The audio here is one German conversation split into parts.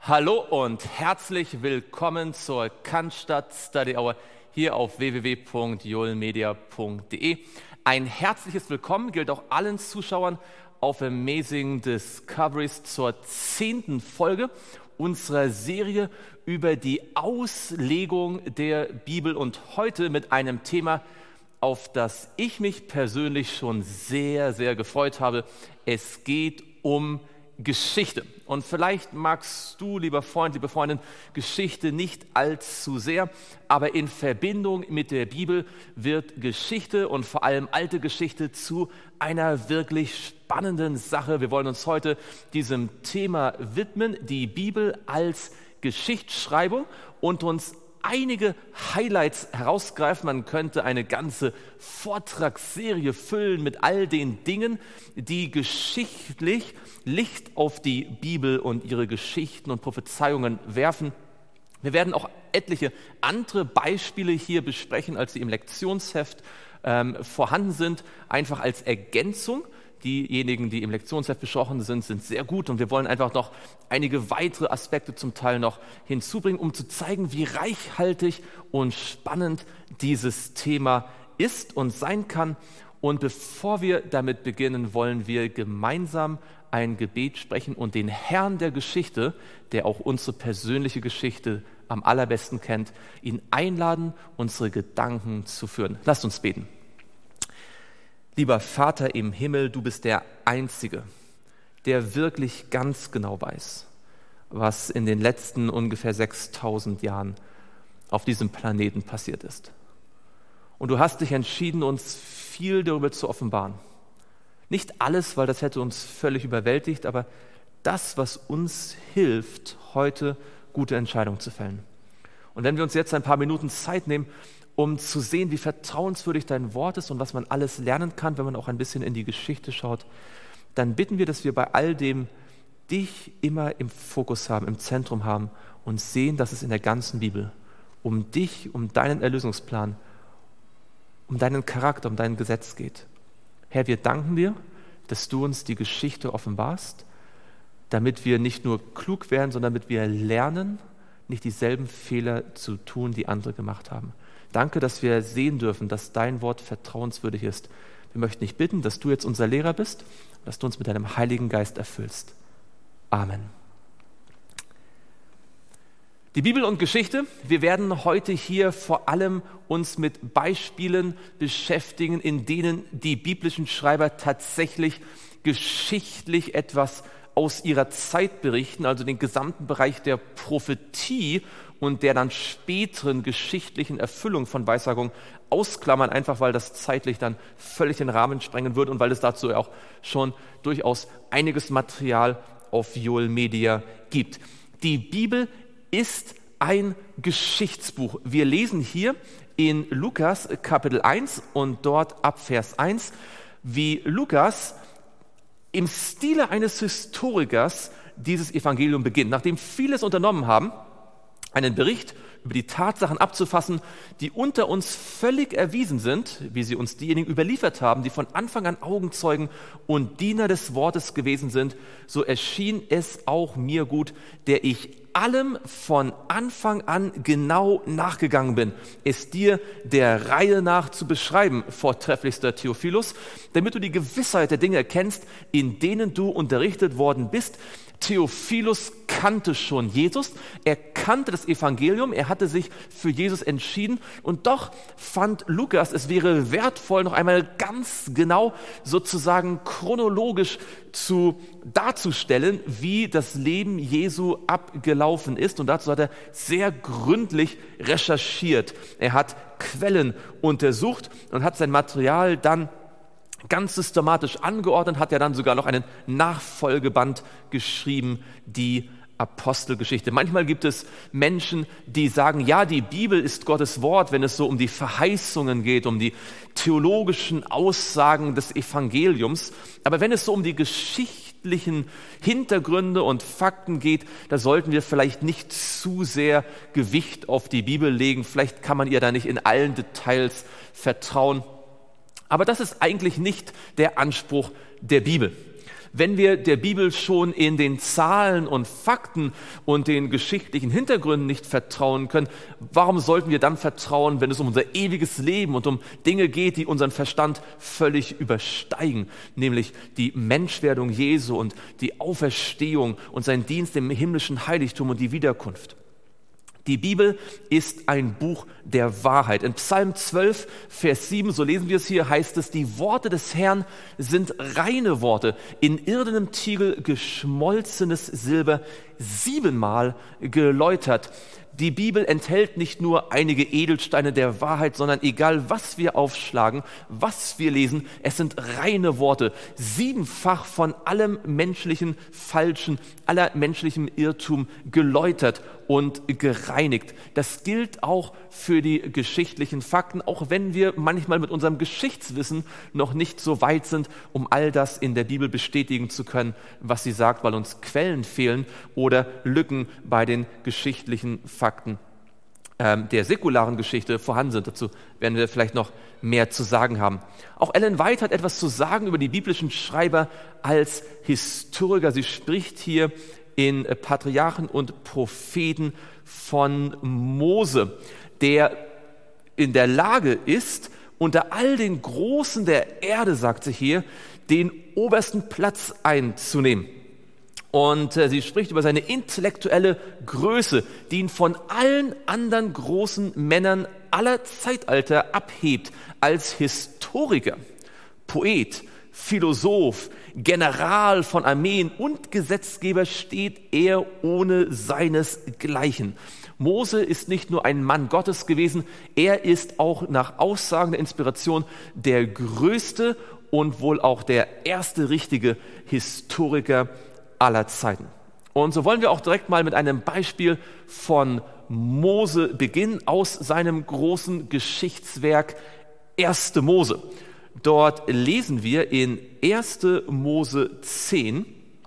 Hallo und herzlich willkommen zur Cannstatt Study Hour hier auf www.joelmedia.de. Ein herzliches Willkommen gilt auch allen Zuschauern auf Amazing Discoveries zur 10. Folge unserer Serie über die Auslegung der Bibel und heute mit einem Thema, auf das ich mich persönlich schon sehr, sehr gefreut habe. Es geht um Geschichte. Und vielleicht magst du, lieber Freund, liebe Freundin, Geschichte nicht allzu sehr, aber in Verbindung mit der Bibel wird Geschichte und vor allem alte Geschichte zu einer wirklich spannenden Sache. Wir wollen uns heute diesem Thema widmen, die Bibel als Geschichtsschreibung, und uns einige Highlights herausgreifen. Man könnte eine ganze Vortragsserie füllen mit all den Dingen, die geschichtlich Licht auf die Bibel und ihre Geschichten und Prophezeiungen werfen. Wir werden auch etliche andere Beispiele hier besprechen, als sie im Lektionsheft vorhanden sind, einfach als Ergänzung. Diejenigen, die im Lektionsheft besprochen sind, sind sehr gut, und wir wollen einfach noch einige weitere Aspekte zum Teil noch hinzubringen, um zu zeigen, wie reichhaltig und spannend dieses Thema ist und sein kann. Und bevor wir damit beginnen, wollen wir gemeinsam ein Gebet sprechen und den Herrn der Geschichte, der auch unsere persönliche Geschichte am allerbesten kennt, ihn einladen, unsere Gedanken zu führen. Lasst uns beten. Lieber Vater im Himmel, du bist der Einzige, der wirklich ganz genau weiß, was in den letzten ungefähr 6000 Jahren auf diesem Planeten passiert ist. Und du hast dich entschieden, uns viel darüber zu offenbaren. Nicht alles, weil das hätte uns völlig überwältigt, aber das, was uns hilft, heute gute Entscheidungen zu fällen. Und wenn wir uns jetzt ein paar Minuten Zeit nehmen, um zu sehen, wie vertrauenswürdig dein Wort ist und was man alles lernen kann, wenn man auch ein bisschen in die Geschichte schaut, dann bitten wir, dass wir bei all dem dich immer im Fokus haben, im Zentrum haben und sehen, dass es in der ganzen Bibel um dich, um deinen Erlösungsplan, um deinen Charakter, um dein Gesetz geht. Herr, wir danken dir, dass du uns die Geschichte offenbarst, damit wir nicht nur klug werden, sondern damit wir lernen, nicht dieselben Fehler zu tun, die andere gemacht haben. Danke, dass wir sehen dürfen, dass dein Wort vertrauenswürdig ist. Wir möchten dich bitten, dass du jetzt unser Lehrer bist, dass du uns mit deinem Heiligen Geist erfüllst. Amen. Die Bibel und Geschichte. Wir werden heute hier vor allem uns mit Beispielen beschäftigen, in denen die biblischen Schreiber tatsächlich geschichtlich etwas aus ihrer Zeit berichten, also den gesamten Bereich der Prophetie und der dann späteren geschichtlichen Erfüllung von Weissagung ausklammern, einfach weil das zeitlich dann völlig den Rahmen sprengen würde und weil es dazu auch schon durchaus einiges Material auf Joel Media gibt. Die Bibel ist ein Geschichtsbuch. Wir lesen hier in Lukas Kapitel 1 und dort ab Vers 1, wie Lukas im Stile eines Historikers dieses Evangelium beginnt. Nachdem viele es unternommen haben, einen Bericht über die Tatsachen abzufassen, die unter uns völlig erwiesen sind, wie sie uns diejenigen überliefert haben, die von Anfang an Augenzeugen und Diener des Wortes gewesen sind, so erschien es auch mir gut, der ich allem von Anfang an genau nachgegangen bin, es dir der Reihe nach zu beschreiben, vortrefflichster Theophilus, damit du die Gewissheit der Dinge erkennst, in denen du unterrichtet worden bist. Theophilus kannte schon Jesus, er kannte das Evangelium, er hatte sich für Jesus entschieden, und doch fand Lukas, es wäre wertvoll, noch einmal ganz genau sozusagen chronologisch darzustellen, wie das Leben Jesu abgelaufen ist, und dazu hat er sehr gründlich recherchiert. Er hat Quellen untersucht und hat sein Material dann ganz systematisch angeordnet, hat ja dann sogar noch einen Nachfolgeband geschrieben, die Apostelgeschichte. Manchmal gibt es Menschen, die sagen, ja, die Bibel ist Gottes Wort, wenn es so um die Verheißungen geht, um die theologischen Aussagen des Evangeliums. Aber wenn es so um die geschichtlichen Hintergründe und Fakten geht, da sollten wir vielleicht nicht zu sehr Gewicht auf die Bibel legen. Vielleicht kann man ihr da nicht in allen Details vertrauen. Aber das ist eigentlich nicht der Anspruch der Bibel. Wenn wir der Bibel schon in den Zahlen und Fakten und den geschichtlichen Hintergründen nicht vertrauen können, warum sollten wir dann vertrauen, wenn es um unser ewiges Leben und um Dinge geht, die unseren Verstand völlig übersteigen, nämlich die Menschwerdung Jesu und die Auferstehung und sein Dienst im himmlischen Heiligtum und die Wiederkunft? Die Bibel ist ein Buch der Wahrheit. In Psalm 12, Vers 7, so lesen wir es hier, heißt es, die Worte des Herrn sind reine Worte, in irdenem Tiegel geschmolzenes Silber, 7-mal geläutert. Die Bibel enthält nicht nur einige Edelsteine der Wahrheit, sondern egal, was wir aufschlagen, was wir lesen, es sind reine Worte, 7-fach von allem menschlichen Falschen, aller menschlichem Irrtum geläutert und gereinigt. Das gilt auch für die geschichtlichen Fakten, auch wenn wir manchmal mit unserem Geschichtswissen noch nicht so weit sind, um all das in der Bibel bestätigen zu können, was sie sagt, weil uns Quellen fehlen oder Lücken bei den geschichtlichen Fakten der säkularen Geschichte vorhanden sind. Dazu werden wir vielleicht noch mehr zu sagen haben. Auch Ellen White hat etwas zu sagen über die biblischen Schreiber als Historiker. Sie spricht hier in Patriarchen und Propheten von Mose, der in der Lage ist, unter all den Großen der Erde, sagt sie hier, den obersten Platz einzunehmen. Und sie spricht über seine intellektuelle Größe, die ihn von allen anderen großen Männern aller Zeitalter abhebt. Als Historiker, Poet, Philosoph, General von Armeen und Gesetzgeber steht er ohne seinesgleichen. Mose ist nicht nur ein Mann Gottes gewesen, er ist auch nach Aussagen der Inspiration der größte und wohl auch der erste richtige Historiker aller Zeiten. Und so wollen wir auch direkt mal mit einem Beispiel von Mose beginnen, aus seinem großen Geschichtswerk 1. Mose. Dort lesen wir in 1. Mose 10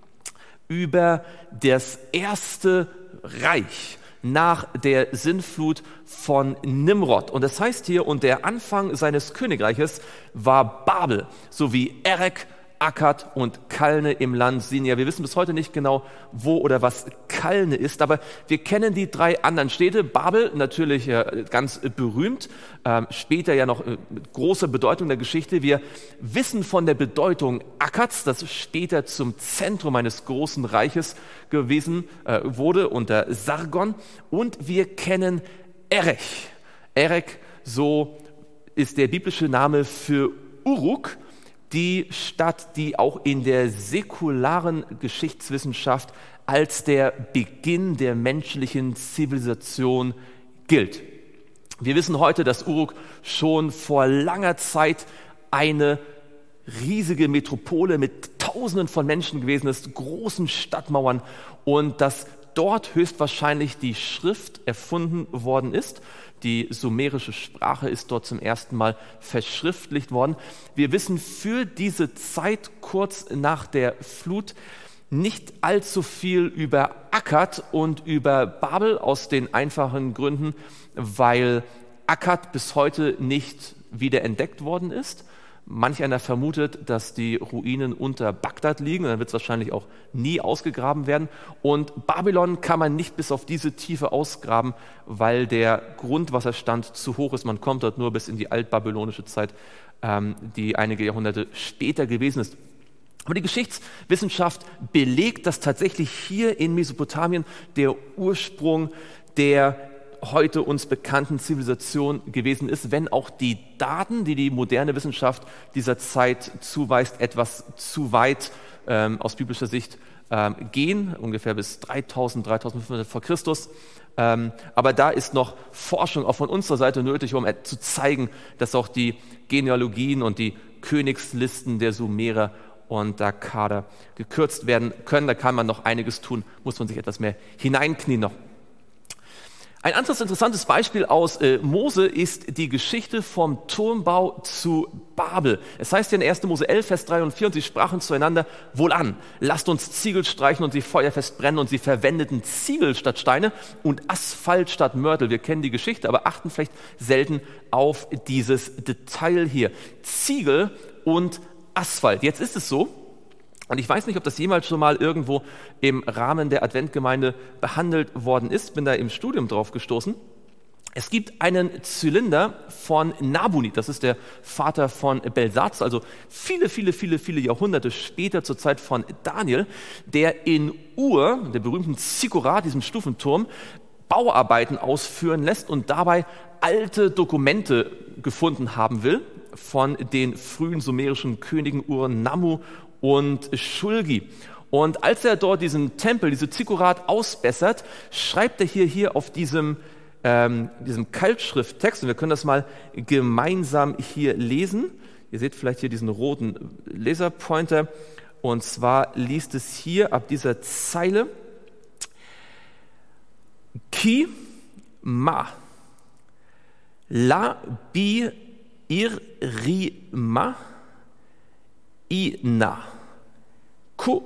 über das erste Reich nach der Sintflut von Nimrod. Und das heißt hier, und der Anfang seines Königreiches war Babel, sowie Erek, Akkad und Kalne im Land Sinjar. Wir wissen bis heute nicht genau, wo oder was Kalne ist, aber wir kennen die 3 anderen Städte. Babel natürlich ganz berühmt, später ja noch mit großer Bedeutung der Geschichte. Wir wissen von der Bedeutung Akkads, das später zum Zentrum eines großen Reiches gewesen wurde unter Sargon. Und wir kennen Erech. Erech, so ist der biblische Name für Uruk, die Stadt, die auch in der säkularen Geschichtswissenschaft als der Beginn der menschlichen Zivilisation gilt. Wir wissen heute, dass Uruk schon vor langer Zeit eine riesige Metropole mit Tausenden von Menschen gewesen ist, großen Stadtmauern, und dass dort höchstwahrscheinlich die Schrift erfunden worden ist. Die sumerische Sprache ist dort zum ersten Mal verschriftlicht worden. Wir wissen für diese Zeit kurz nach der Flut nicht allzu viel über Akkad und über Babel, aus den einfachen Gründen, weil Akkad bis heute nicht wieder entdeckt worden ist. Manch einer vermutet, dass die Ruinen unter Bagdad liegen, dann wird es wahrscheinlich auch nie ausgegraben werden. Und Babylon kann man nicht bis auf diese Tiefe ausgraben, weil der Grundwasserstand zu hoch ist. Man kommt dort nur bis in die altbabylonische Zeit, die einige Jahrhunderte später gewesen ist. Aber die Geschichtswissenschaft belegt, dass tatsächlich hier in Mesopotamien der Ursprung der heute uns bekannten Zivilisation gewesen ist, wenn auch die Daten, die die moderne Wissenschaft dieser Zeit zuweist, etwas zu weit aus biblischer Sicht gehen, ungefähr bis 3000, 3500 vor Christus. Aber da ist noch Forschung auch von unserer Seite nötig, um zu zeigen, dass auch die Genealogien und die Königslisten der Sumerer und Akkader gekürzt werden können. Da kann man noch einiges tun, muss man sich etwas mehr hineinknien noch. Ein anderes interessantes Beispiel aus Mose ist die Geschichte vom Turmbau zu Babel. Es heißt ja in 1. Mose 11, Vers 3 und 4, und sie sprachen zueinander: Wohlan, lasst uns Ziegel streichen und sie feuerfest brennen. Und sie verwendeten Ziegel statt Steine und Asphalt statt Mörtel. Wir kennen die Geschichte, aber achten vielleicht selten auf dieses Detail hier. Ziegel und Asphalt. Jetzt ist es so, Und ich weiß nicht, ob das jemals schon mal irgendwo im Rahmen der Adventgemeinde behandelt worden ist, bin da im Studium drauf gestoßen. Es gibt einen Zylinder von Nabonid, das ist der Vater von Belsatz, also viele Jahrhunderte später, zur Zeit von Daniel, der in Ur, der berühmten Zikkurat, diesem Stufenturm, Bauarbeiten ausführen lässt und dabei alte Dokumente gefunden haben will von den frühen sumerischen Königen Ur-Nammu und Shulgi. Und als er dort diesen Tempel, diese Zikkurat ausbessert, schreibt er hier auf diesem Keilschrifttext, und wir können das mal gemeinsam hier lesen. Ihr seht vielleicht hier diesen roten Laserpointer, und zwar liest es hier ab dieser Zeile: Ki ma la bi irima ina ku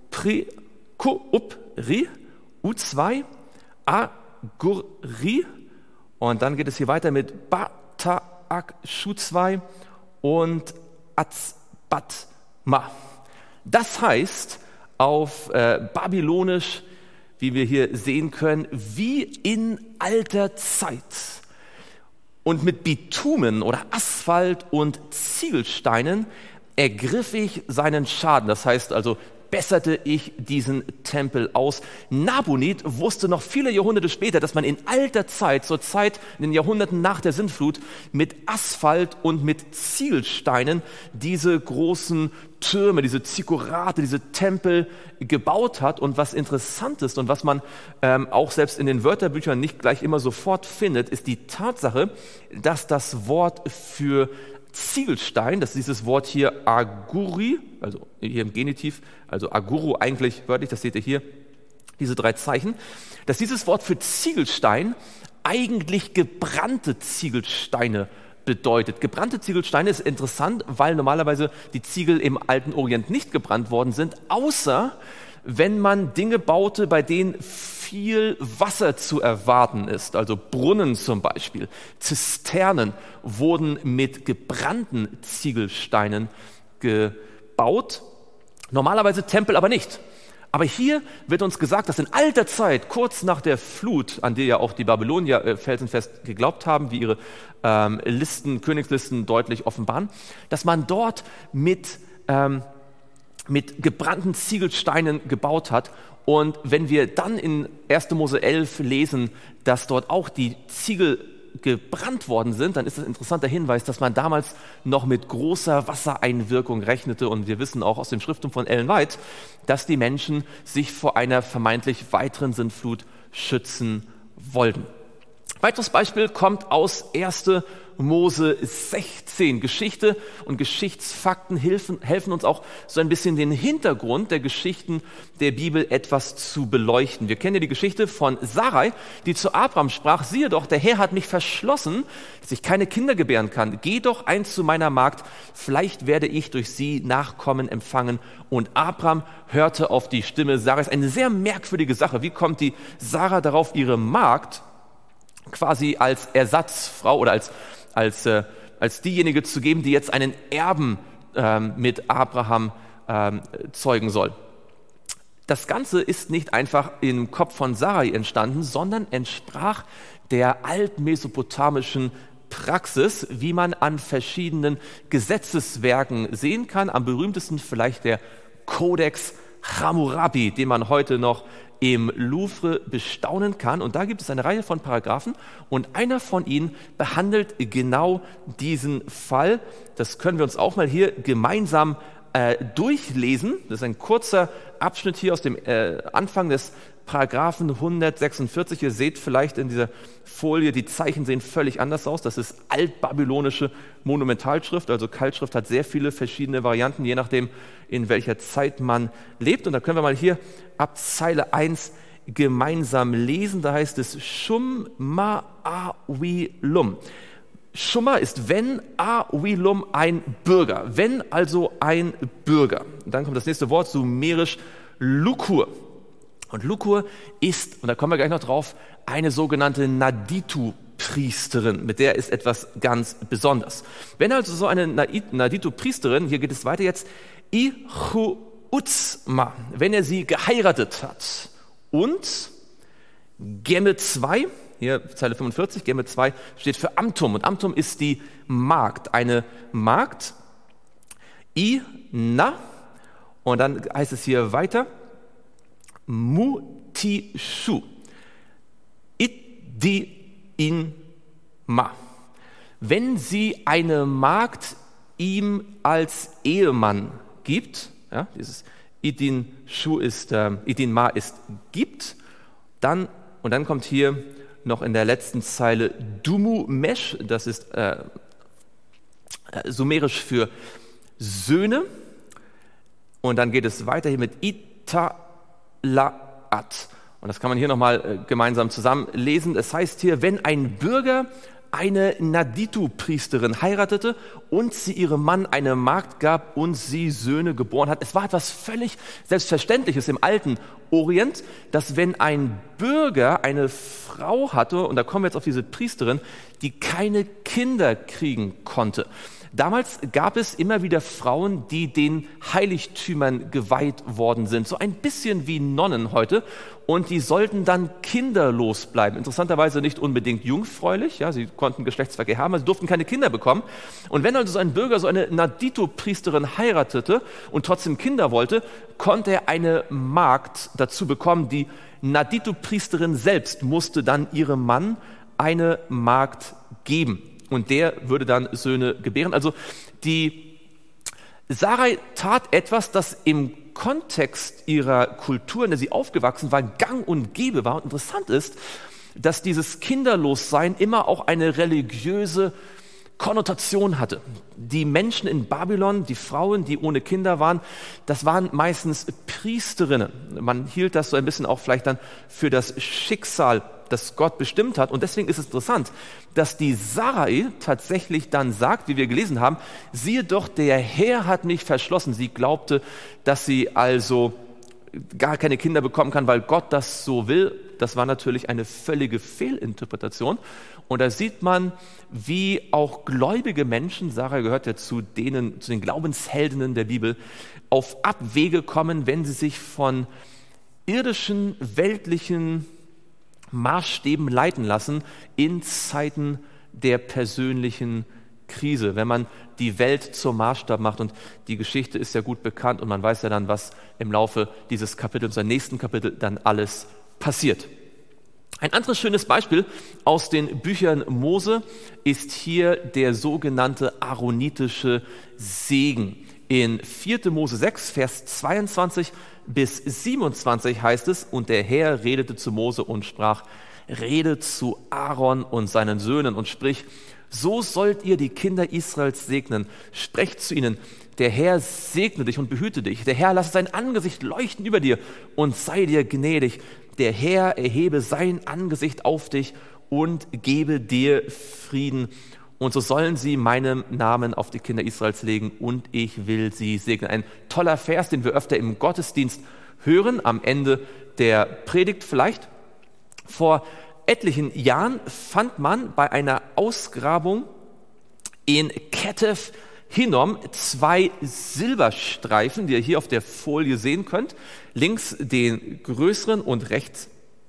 upri u2 a Gurri, und dann geht es hier weiter mit Bata'ak Shu2 und Atzbatma. Das heißt auf Babylonisch, wie wir hier sehen können, wie in alter Zeit. Und mit Bitumen oder Asphalt und Ziegelsteinen ergriff ich seinen Schaden. Das heißt also, besserte ich diesen Tempel aus. Nabonid wusste noch viele Jahrhunderte später, dass man in alter Zeit, zur Zeit in den Jahrhunderten nach der Sintflut, mit Asphalt und mit Ziegelsteinen diese großen Türme, diese Zikkurate, diese Tempel gebaut hat. Und was interessant ist und was man auch selbst in den Wörterbüchern nicht gleich immer sofort findet, ist die Tatsache, dass das Wort für Ziegelstein, das ist dieses Wort hier Aguri, also hier im Genitiv, also Aguru eigentlich wörtlich, das seht ihr hier, diese 3 Zeichen, dass dieses Wort für Ziegelstein eigentlich gebrannte Ziegelsteine bedeutet. Gebrannte Ziegelsteine ist interessant, weil normalerweise die Ziegel im alten Orient nicht gebrannt worden sind, außer wenn man Dinge baute, bei denen viel Wasser zu erwarten ist, also Brunnen zum Beispiel. Zisternen wurden mit gebrannten Ziegelsteinen gebaut, normalerweise Tempel aber nicht. Aber hier wird uns gesagt, dass in alter Zeit, kurz nach der Flut, an die ja auch die Babylonier felsenfest geglaubt haben, wie ihre Königslisten deutlich offenbaren, dass man dort mit gebrannten Ziegelsteinen gebaut hat. Und wenn wir dann in 1. Mose 11 lesen, dass dort auch die Ziegel gebrannt worden sind, dann ist das ein interessanter Hinweis, dass man damals noch mit großer Wassereinwirkung rechnete. Und wir wissen auch aus dem Schriftum von Ellen White, dass die Menschen sich vor einer vermeintlich weiteren Sintflut schützen wollten. Weiteres Beispiel kommt aus 1. Mose 16. Geschichte und Geschichtsfakten helfen uns auch so ein bisschen den Hintergrund der Geschichten der Bibel etwas zu beleuchten. Wir kennen ja die Geschichte von Sarai, die zu Abraham sprach: Siehe doch, der Herr hat mich verschlossen, dass ich keine Kinder gebären kann. Geh doch ein zu meiner Magd, vielleicht werde ich durch sie Nachkommen empfangen. Und Abraham hörte auf die Stimme Sarais. Eine sehr merkwürdige Sache. Wie kommt die Sarah darauf, ihre Magd quasi als Ersatzfrau oder als diejenige zu geben, die jetzt einen Erben mit Abraham zeugen soll? Das Ganze ist nicht einfach im Kopf von Sarai entstanden, sondern entsprach der altmesopotamischen Praxis, wie man an verschiedenen Gesetzeswerken sehen kann. Am berühmtesten vielleicht der Codex Hammurabi, den man heute noch im Louvre bestaunen kann. Und da gibt es eine Reihe von Paragraphen und einer von ihnen behandelt genau diesen Fall. Das können wir uns auch mal hier gemeinsam durchlesen. Das ist ein kurzer Abschnitt hier aus dem Anfang des Paragraphen 146. Ihr seht vielleicht in dieser Folie, die Zeichen sehen völlig anders aus. Das ist altbabylonische Monumentalschrift, also Keilschrift hat sehr viele verschiedene Varianten, je nachdem, in welcher Zeit man lebt. Und da können wir mal hier ab Zeile 1 gemeinsam lesen. Da heißt es Shumma-Awilum. Shumma ist wenn, Awilum ein Bürger. Wenn also ein Bürger. Und dann kommt das nächste Wort, sumerisch Lukur. Und Lukur ist, und da kommen wir gleich noch drauf, eine sogenannte Naditu-Priesterin. Mit der ist etwas ganz Besonderes. Wenn also so eine Naditu-Priesterin, hier geht es weiter jetzt, Ichu Uzma, wenn er sie geheiratet hat. Und Gemme 2, hier Zeile 45, Gemme 2 steht für Amtum. Und Amtum ist die Magd, eine Magd, Ina, und dann heißt es hier weiter, Mutishu, Idinma. Wenn sie eine Magd ihm als Ehemann gibt, ja, dieses Idin-Shu ist, Idin-Ma ist gibt, dann, und dann kommt hier noch in der letzten Zeile Dumu-Mesh, das ist sumerisch für Söhne, und dann geht es weiter hier mit Italaat. Und das kann man hier nochmal gemeinsam zusammen lesen. Es heißt hier, wenn ein Bürger eine Naditu-Priesterin heiratete und sie ihrem Mann eine Magd gab und sie Söhne geboren hat. Es war etwas völlig Selbstverständliches im alten Orient, dass wenn ein Bürger eine Frau hatte, und da kommen wir jetzt auf diese Priesterin, die keine Kinder kriegen konnte. Damals gab es immer wieder Frauen, die den Heiligtümern geweiht worden sind, so ein bisschen wie Nonnen heute, und die sollten dann kinderlos bleiben. Interessanterweise nicht unbedingt jungfräulich, ja, sie konnten Geschlechtsverkehr haben, aber sie durften keine Kinder bekommen. Und wenn also so ein Bürger so eine Naditu-Priesterin heiratete und trotzdem Kinder wollte, konnte er eine Magd dazu bekommen. Die Naditu-Priesterin selbst musste dann ihrem Mann eine Magd geben. Und der würde dann Söhne gebären. Also die Sarai tat etwas, das im Kontext ihrer Kultur, in der sie aufgewachsen war, gang und gäbe war. Und interessant ist, dass dieses Kinderlossein immer auch eine religiöse Konnotation hatte. Die Menschen in Babylon, die Frauen, die ohne Kinder waren, das waren meistens Priesterinnen. Man hielt das so ein bisschen auch vielleicht dann für das Schicksal, das Gott bestimmt hat. Und deswegen ist es interessant, dass die Sarai tatsächlich dann sagt, wie wir gelesen haben, siehe doch, der Herr hat mich verschlossen. Sie glaubte, dass sie also gar keine Kinder bekommen kann, weil Gott das so will. Das war natürlich eine völlige Fehlinterpretation. Und da sieht man, wie auch gläubige Menschen, Sarai gehört ja zu den Glaubensheldinnen der Bibel, auf Abwege kommen, wenn sie sich von irdischen, weltlichen Maßstäben leiten lassen in Zeiten der persönlichen Krise, wenn man die Welt zum Maßstab macht. Und die Geschichte ist ja gut bekannt und man weiß ja dann, was im Laufe dieses Kapitels, im nächsten Kapitel dann alles passiert. Ein anderes schönes Beispiel aus den Büchern Mose ist hier der sogenannte aaronitische Segen. In 4. Mose 6, Vers 22 bis 27 heißt es, und der Herr redete zu Mose und sprach, rede zu Aaron und seinen Söhnen und sprich, so sollt ihr die Kinder Israels segnen. Sprecht zu ihnen, der Herr segne dich und behüte dich. Der Herr lasse sein Angesicht leuchten über dir und sei dir gnädig. Der Herr erhebe sein Angesicht auf dich und gebe dir Frieden. Und so sollen sie meinen Namen auf die Kinder Israels legen und ich will sie segnen. Ein toller Vers, den wir öfter im Gottesdienst hören, am Ende der Predigt vielleicht. Vor etlichen Jahren fand man bei einer Ausgrabung in Ketef Hinnom 2 Silberstreifen, die ihr hier auf der Folie sehen könnt. Links den größeren und rechts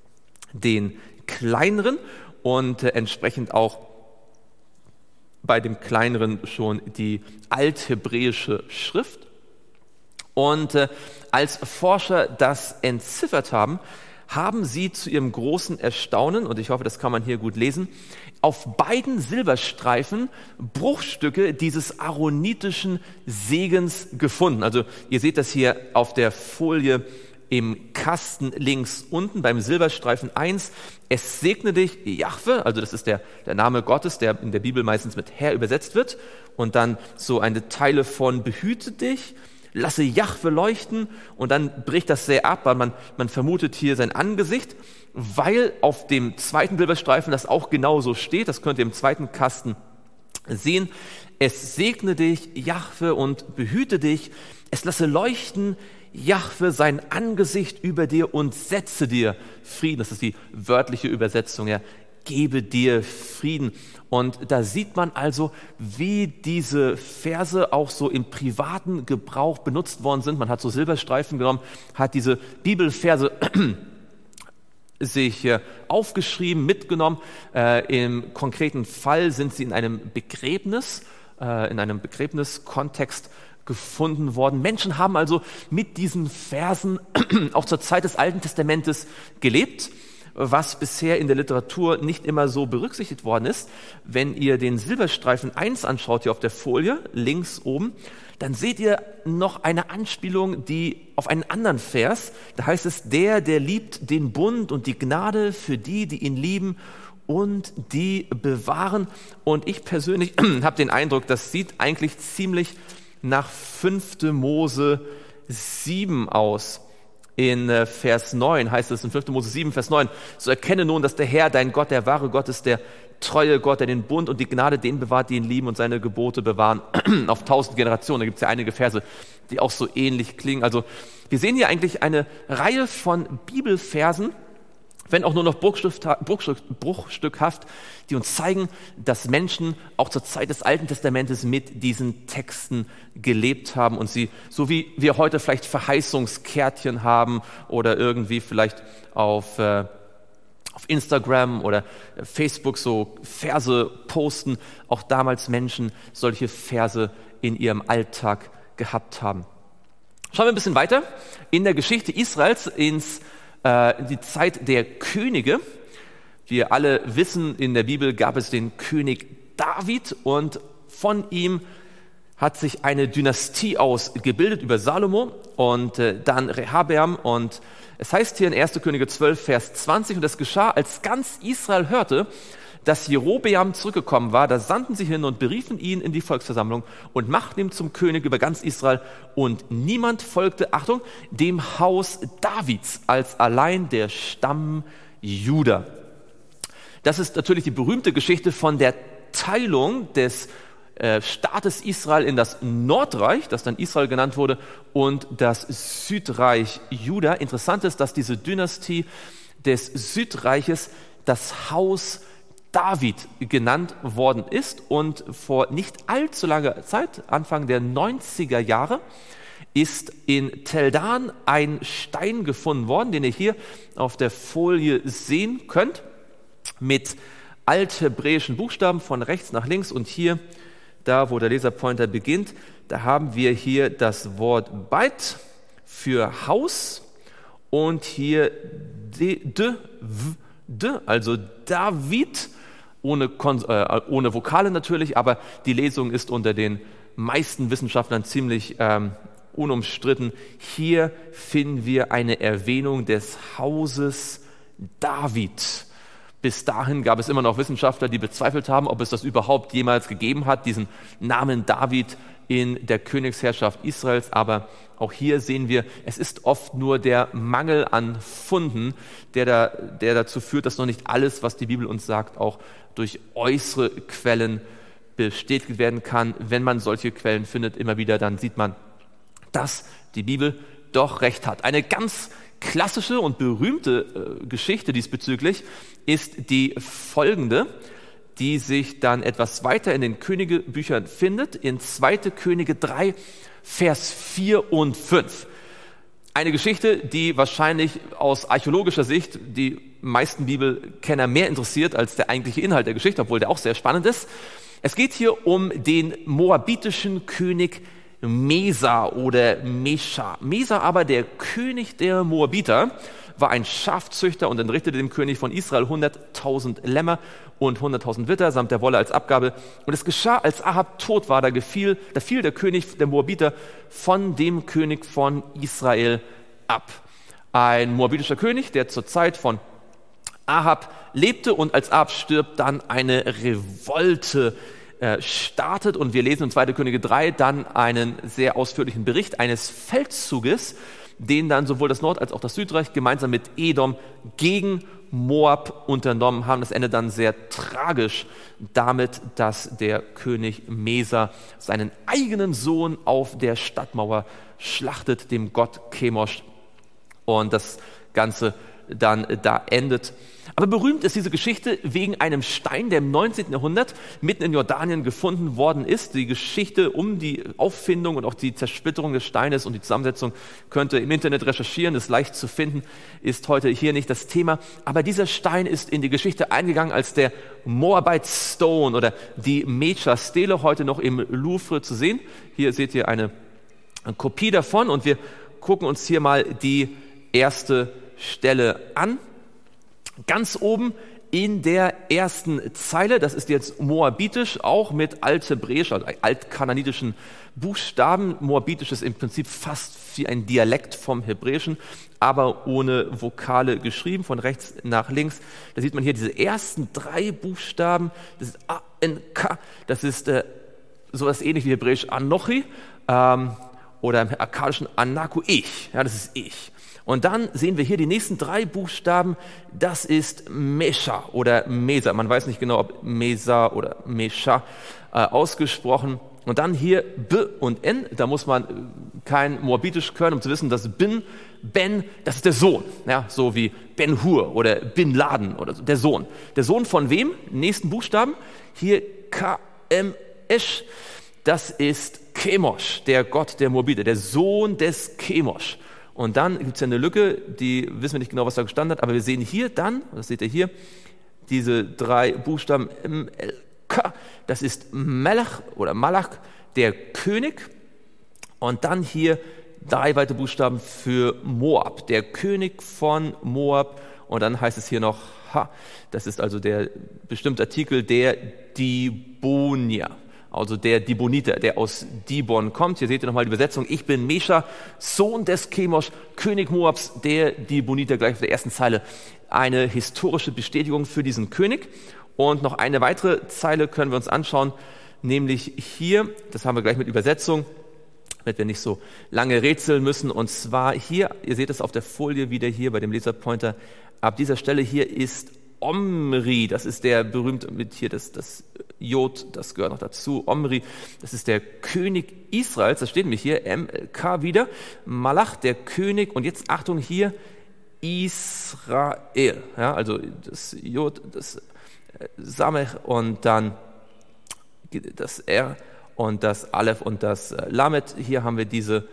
den kleineren und entsprechend auch bei dem kleineren schon die althebräische Schrift. Und als Forscher das entziffert haben, haben sie zu ihrem großen Erstaunen, und ich hoffe, das kann man hier gut lesen, auf beiden Silberstreifen Bruchstücke dieses aaronitischen Segens gefunden. Also ihr seht das hier auf der Folie im Kasten links unten beim Silberstreifen 1. Es segne dich, Jahwe, also das ist der Name Gottes, der in der Bibel meistens mit Herr übersetzt wird. Und dann so eine Teile von behüte dich, lasse Jahwe leuchten, und dann bricht das sehr ab, weil man vermutet hier sein Angesicht, weil auf dem zweiten Silberstreifen das auch genauso steht, das könnt ihr im zweiten Kasten sehen. Es segne dich, Jahwe, und behüte dich, es lasse leuchten, Jahwe, sein Angesicht über dir und setze dir Frieden. Das ist die wörtliche Übersetzung, ja. gebe dir Frieden. Und da sieht man also, wie diese Verse auch so im privaten Gebrauch benutzt worden sind. Man hat so Silberstreifen genommen, hat diese Bibelverse sich aufgeschrieben, mitgenommen. Im konkreten Fall sind sie in einem Begräbniskontext gefunden worden. Menschen haben also mit diesen Versen auch zur Zeit des Alten Testamentes gelebt, was bisher in der Literatur nicht immer so berücksichtigt worden ist. Wenn ihr den Silberstreifen 1 anschaut, hier auf der Folie, links oben, dann seht ihr noch eine Anspielung, die auf einen anderen Vers, da heißt es, der liebt den Bund und die Gnade für die, die ihn lieben und die bewahren. Und ich persönlich habe den Eindruck, das sieht eigentlich ziemlich nach 5. Mose 7 aus. In Vers 9 heißt es in 5. Mose 7, Vers 9, so erkenne nun, dass der Herr, dein Gott, der wahre Gott ist, der treue Gott, der den Bund und die Gnade denen bewahrt, die ihn lieben und seine Gebote bewahren auf 1000 Generationen. Da gibt es ja einige Verse, die auch so ähnlich klingen. Also wir sehen hier eigentlich eine Reihe von Bibelversen, wenn auch nur noch bruchstückhaft, die uns zeigen, dass Menschen auch zur Zeit des Alten Testamentes mit diesen Texten gelebt haben und sie, so wie wir heute vielleicht Verheißungskärtchen haben oder irgendwie vielleicht auf Instagram oder Facebook so Verse posten, auch damals Menschen solche Verse in ihrem Alltag gehabt haben. Schauen wir ein bisschen weiter in der Geschichte Israels in die Zeit der Könige. Wir alle wissen, in der Bibel gab es den König David und von ihm hat sich eine Dynastie ausgebildet über Salomo und dann Rehabeam. Und es heißt hier in 1. Könige 12, Vers 20, und das geschah, als ganz Israel hörte, dass Jerobeam zurückgekommen war, da sandten sie hin und beriefen ihn in die Volksversammlung und machten ihn zum König über ganz Israel. Und niemand folgte, Achtung, dem Haus Davids als allein der Stamm Juda. Das ist natürlich die berühmte Geschichte von der Teilung des Staates Israel in das Nordreich, das dann Israel genannt wurde, und das Südreich Juda. Interessant ist, dass diese Dynastie des Südreiches das Haus David genannt worden ist und vor nicht allzu langer Zeit, Anfang der 90er Jahre, ist in Tel Dan ein Stein gefunden worden, den ihr hier auf der Folie sehen könnt, mit althebräischen Buchstaben von rechts nach links und hier, da wo der Laserpointer beginnt, da haben wir hier das Wort Beit für Haus und hier also David, ohne Vokale natürlich, aber die Lesung ist unter den meisten Wissenschaftlern ziemlich unumstritten. Hier finden wir eine Erwähnung des Hauses David. Bis dahin gab es immer noch Wissenschaftler, die bezweifelt haben, ob es das überhaupt jemals gegeben hat, diesen Namen David in der Königsherrschaft Israels. Aber auch hier sehen wir, es ist oft nur der Mangel an Funden, der dazu führt, dass noch nicht alles, was die Bibel uns sagt, auch durch äußere Quellen bestätigt werden kann. Wenn man solche Quellen findet, immer wieder, dann sieht man, dass die Bibel doch recht hat. Eine ganz klassische und berühmte Geschichte diesbezüglich ist die folgende, die sich dann etwas weiter in den Königebüchern findet, in 2. Könige 3, Vers 4 und 5. Eine Geschichte, die wahrscheinlich aus archäologischer Sicht die meisten Bibelkenner mehr interessiert als der eigentliche Inhalt der Geschichte, obwohl der auch sehr spannend ist. Es geht hier um den moabitischen König Mesa oder Mesha. Mesa aber, der König der Moabiter, war ein Schafzüchter und entrichtete dem König von Israel 100.000 Lämmer und 100.000 Witter samt der Wolle als Abgabe. Und es geschah, als Ahab tot war, da fiel der König der Moabiter von dem König von Israel ab. Ein moabitischer König, der zur Zeit von Ahab lebte und als Ahab stirbt, dann eine Revolte startet. Und wir lesen in 2. Könige 3 dann einen sehr ausführlichen Bericht eines Feldzuges, den dann sowohl das Nord- als auch das Südreich gemeinsam mit Edom gegen Moab unternommen haben. Das endet dann sehr tragisch damit, dass der König Mesa seinen eigenen Sohn auf der Stadtmauer schlachtet, dem Gott Chemosh, und das Ganze dann da endet. Aber berühmt ist diese Geschichte wegen einem Stein, der im 19. Jahrhundert mitten in Jordanien gefunden worden ist. Die Geschichte um die Auffindung und auch die Zersplitterung des Steines und die Zusammensetzung könnt ihr im Internet recherchieren, ist leicht zu finden, ist heute hier nicht das Thema. Aber dieser Stein ist in die Geschichte eingegangen als der Moabite Stone oder die Mesha-Stele, heute noch im Louvre zu sehen. Hier seht ihr eine Kopie davon und wir gucken uns hier mal die erste Stelle an. Ganz oben in der ersten Zeile, das ist jetzt moabitisch, auch mit althebräisch, also altkananitischen Buchstaben. Moabitisch ist im Prinzip fast wie ein Dialekt vom Hebräischen, aber ohne Vokale geschrieben, von rechts nach links. Da sieht man hier diese ersten 3 Buchstaben, das ist A, N, K, das ist sowas ähnlich wie hebräisch Anochi oder im akkadischen Anaku, ich, ja, das ist ich. Und dann sehen wir hier die nächsten 3 Buchstaben, das ist Mesha oder Mesa. Man weiß nicht genau, ob Mesa oder Mesha ausgesprochen. Und dann hier B und N, da muss man kein Moabitisch können, um zu wissen, dass Ben, das ist der Sohn. Ja, so wie Ben Hur oder Bin Laden oder so, der Sohn. Der Sohn von wem? Nächsten Buchstaben. Hier K-M-Esh, das ist Chemosh, der Gott der Moabiter, der Sohn des Chemosh. Und dann gibt es ja eine Lücke, die wissen wir nicht genau, was da gestanden hat, aber wir sehen hier dann, das seht ihr hier, diese 3 Buchstaben M-L-K, das ist Melach oder Malach, der König. Und dann hier 3 weitere Buchstaben für Moab, der König von Moab. Und dann heißt es hier noch Ha, das ist also der bestimmte Artikel, der Dibonier. Also der Diboniter, der aus Dibon kommt. Hier seht ihr nochmal die Übersetzung. Ich bin Mesha, Sohn des Chemosh, König Moabs, der Diboniter, gleich auf der ersten Zeile. Eine historische Bestätigung für diesen König. Und noch eine weitere Zeile können wir uns anschauen, nämlich hier, das haben wir gleich mit Übersetzung, damit wir nicht so lange rätseln müssen. Und zwar hier, ihr seht es auf der Folie wieder hier bei dem Laserpointer, ab dieser Stelle hier ist Omri, das ist der berühmte, mit hier das Jod, das gehört noch dazu, Omri, das ist der König Israels, das steht nämlich hier, M-K wieder, Malach, der König, und jetzt Achtung hier, Israel, ja, also das Jod, das Samech und dann das R und das Aleph und das Lamed, hier haben wir diese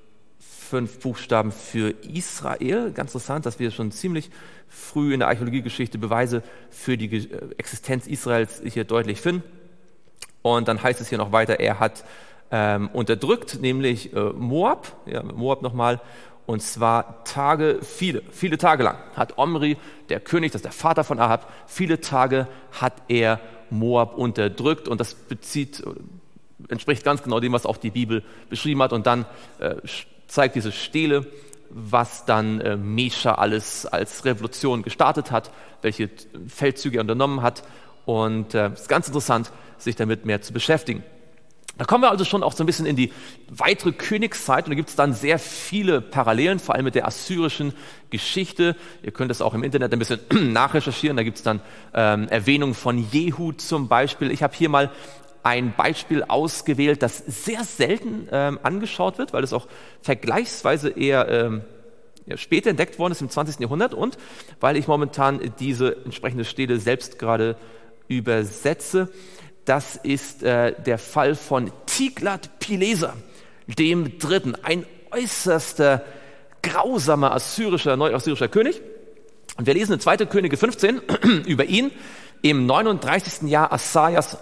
5 Buchstaben für Israel. Ganz interessant, dass wir schon ziemlich früh in der Archäologiegeschichte Beweise für die Existenz Israels hier deutlich finden. Und dann heißt es hier noch weiter, er hat unterdrückt, nämlich Moab, ja, Moab nochmal, und zwar viele Tage lang hat Omri, der König, das ist der Vater von Ahab, viele Tage hat er Moab unterdrückt, und das entspricht ganz genau dem, was auch die Bibel beschrieben hat. Und dann zeigt diese Stele, was dann Mesha alles als Revolution gestartet hat, welche Feldzüge er unternommen hat. Und es ist ganz interessant, sich damit mehr zu beschäftigen. Da kommen wir also schon auch so ein bisschen in die weitere Königszeit, und da gibt es dann sehr viele Parallelen, vor allem mit der assyrischen Geschichte. Ihr könnt es auch im Internet ein bisschen nachrecherchieren, da gibt es dann Erwähnungen von Jehu zum Beispiel. Ich habe hier mal ein Beispiel ausgewählt, das sehr selten angeschaut wird, weil es auch vergleichsweise eher später entdeckt worden ist im 20. Jahrhundert, und weil ich momentan diese entsprechende Stele selbst gerade übersetze. Das ist der Fall von Tiglat-Pileser, dem Dritten, ein äußerster grausamer neuassyrischer König. Und wir lesen in 2. Könige 15 über ihn. Im 39. Jahr Asajas,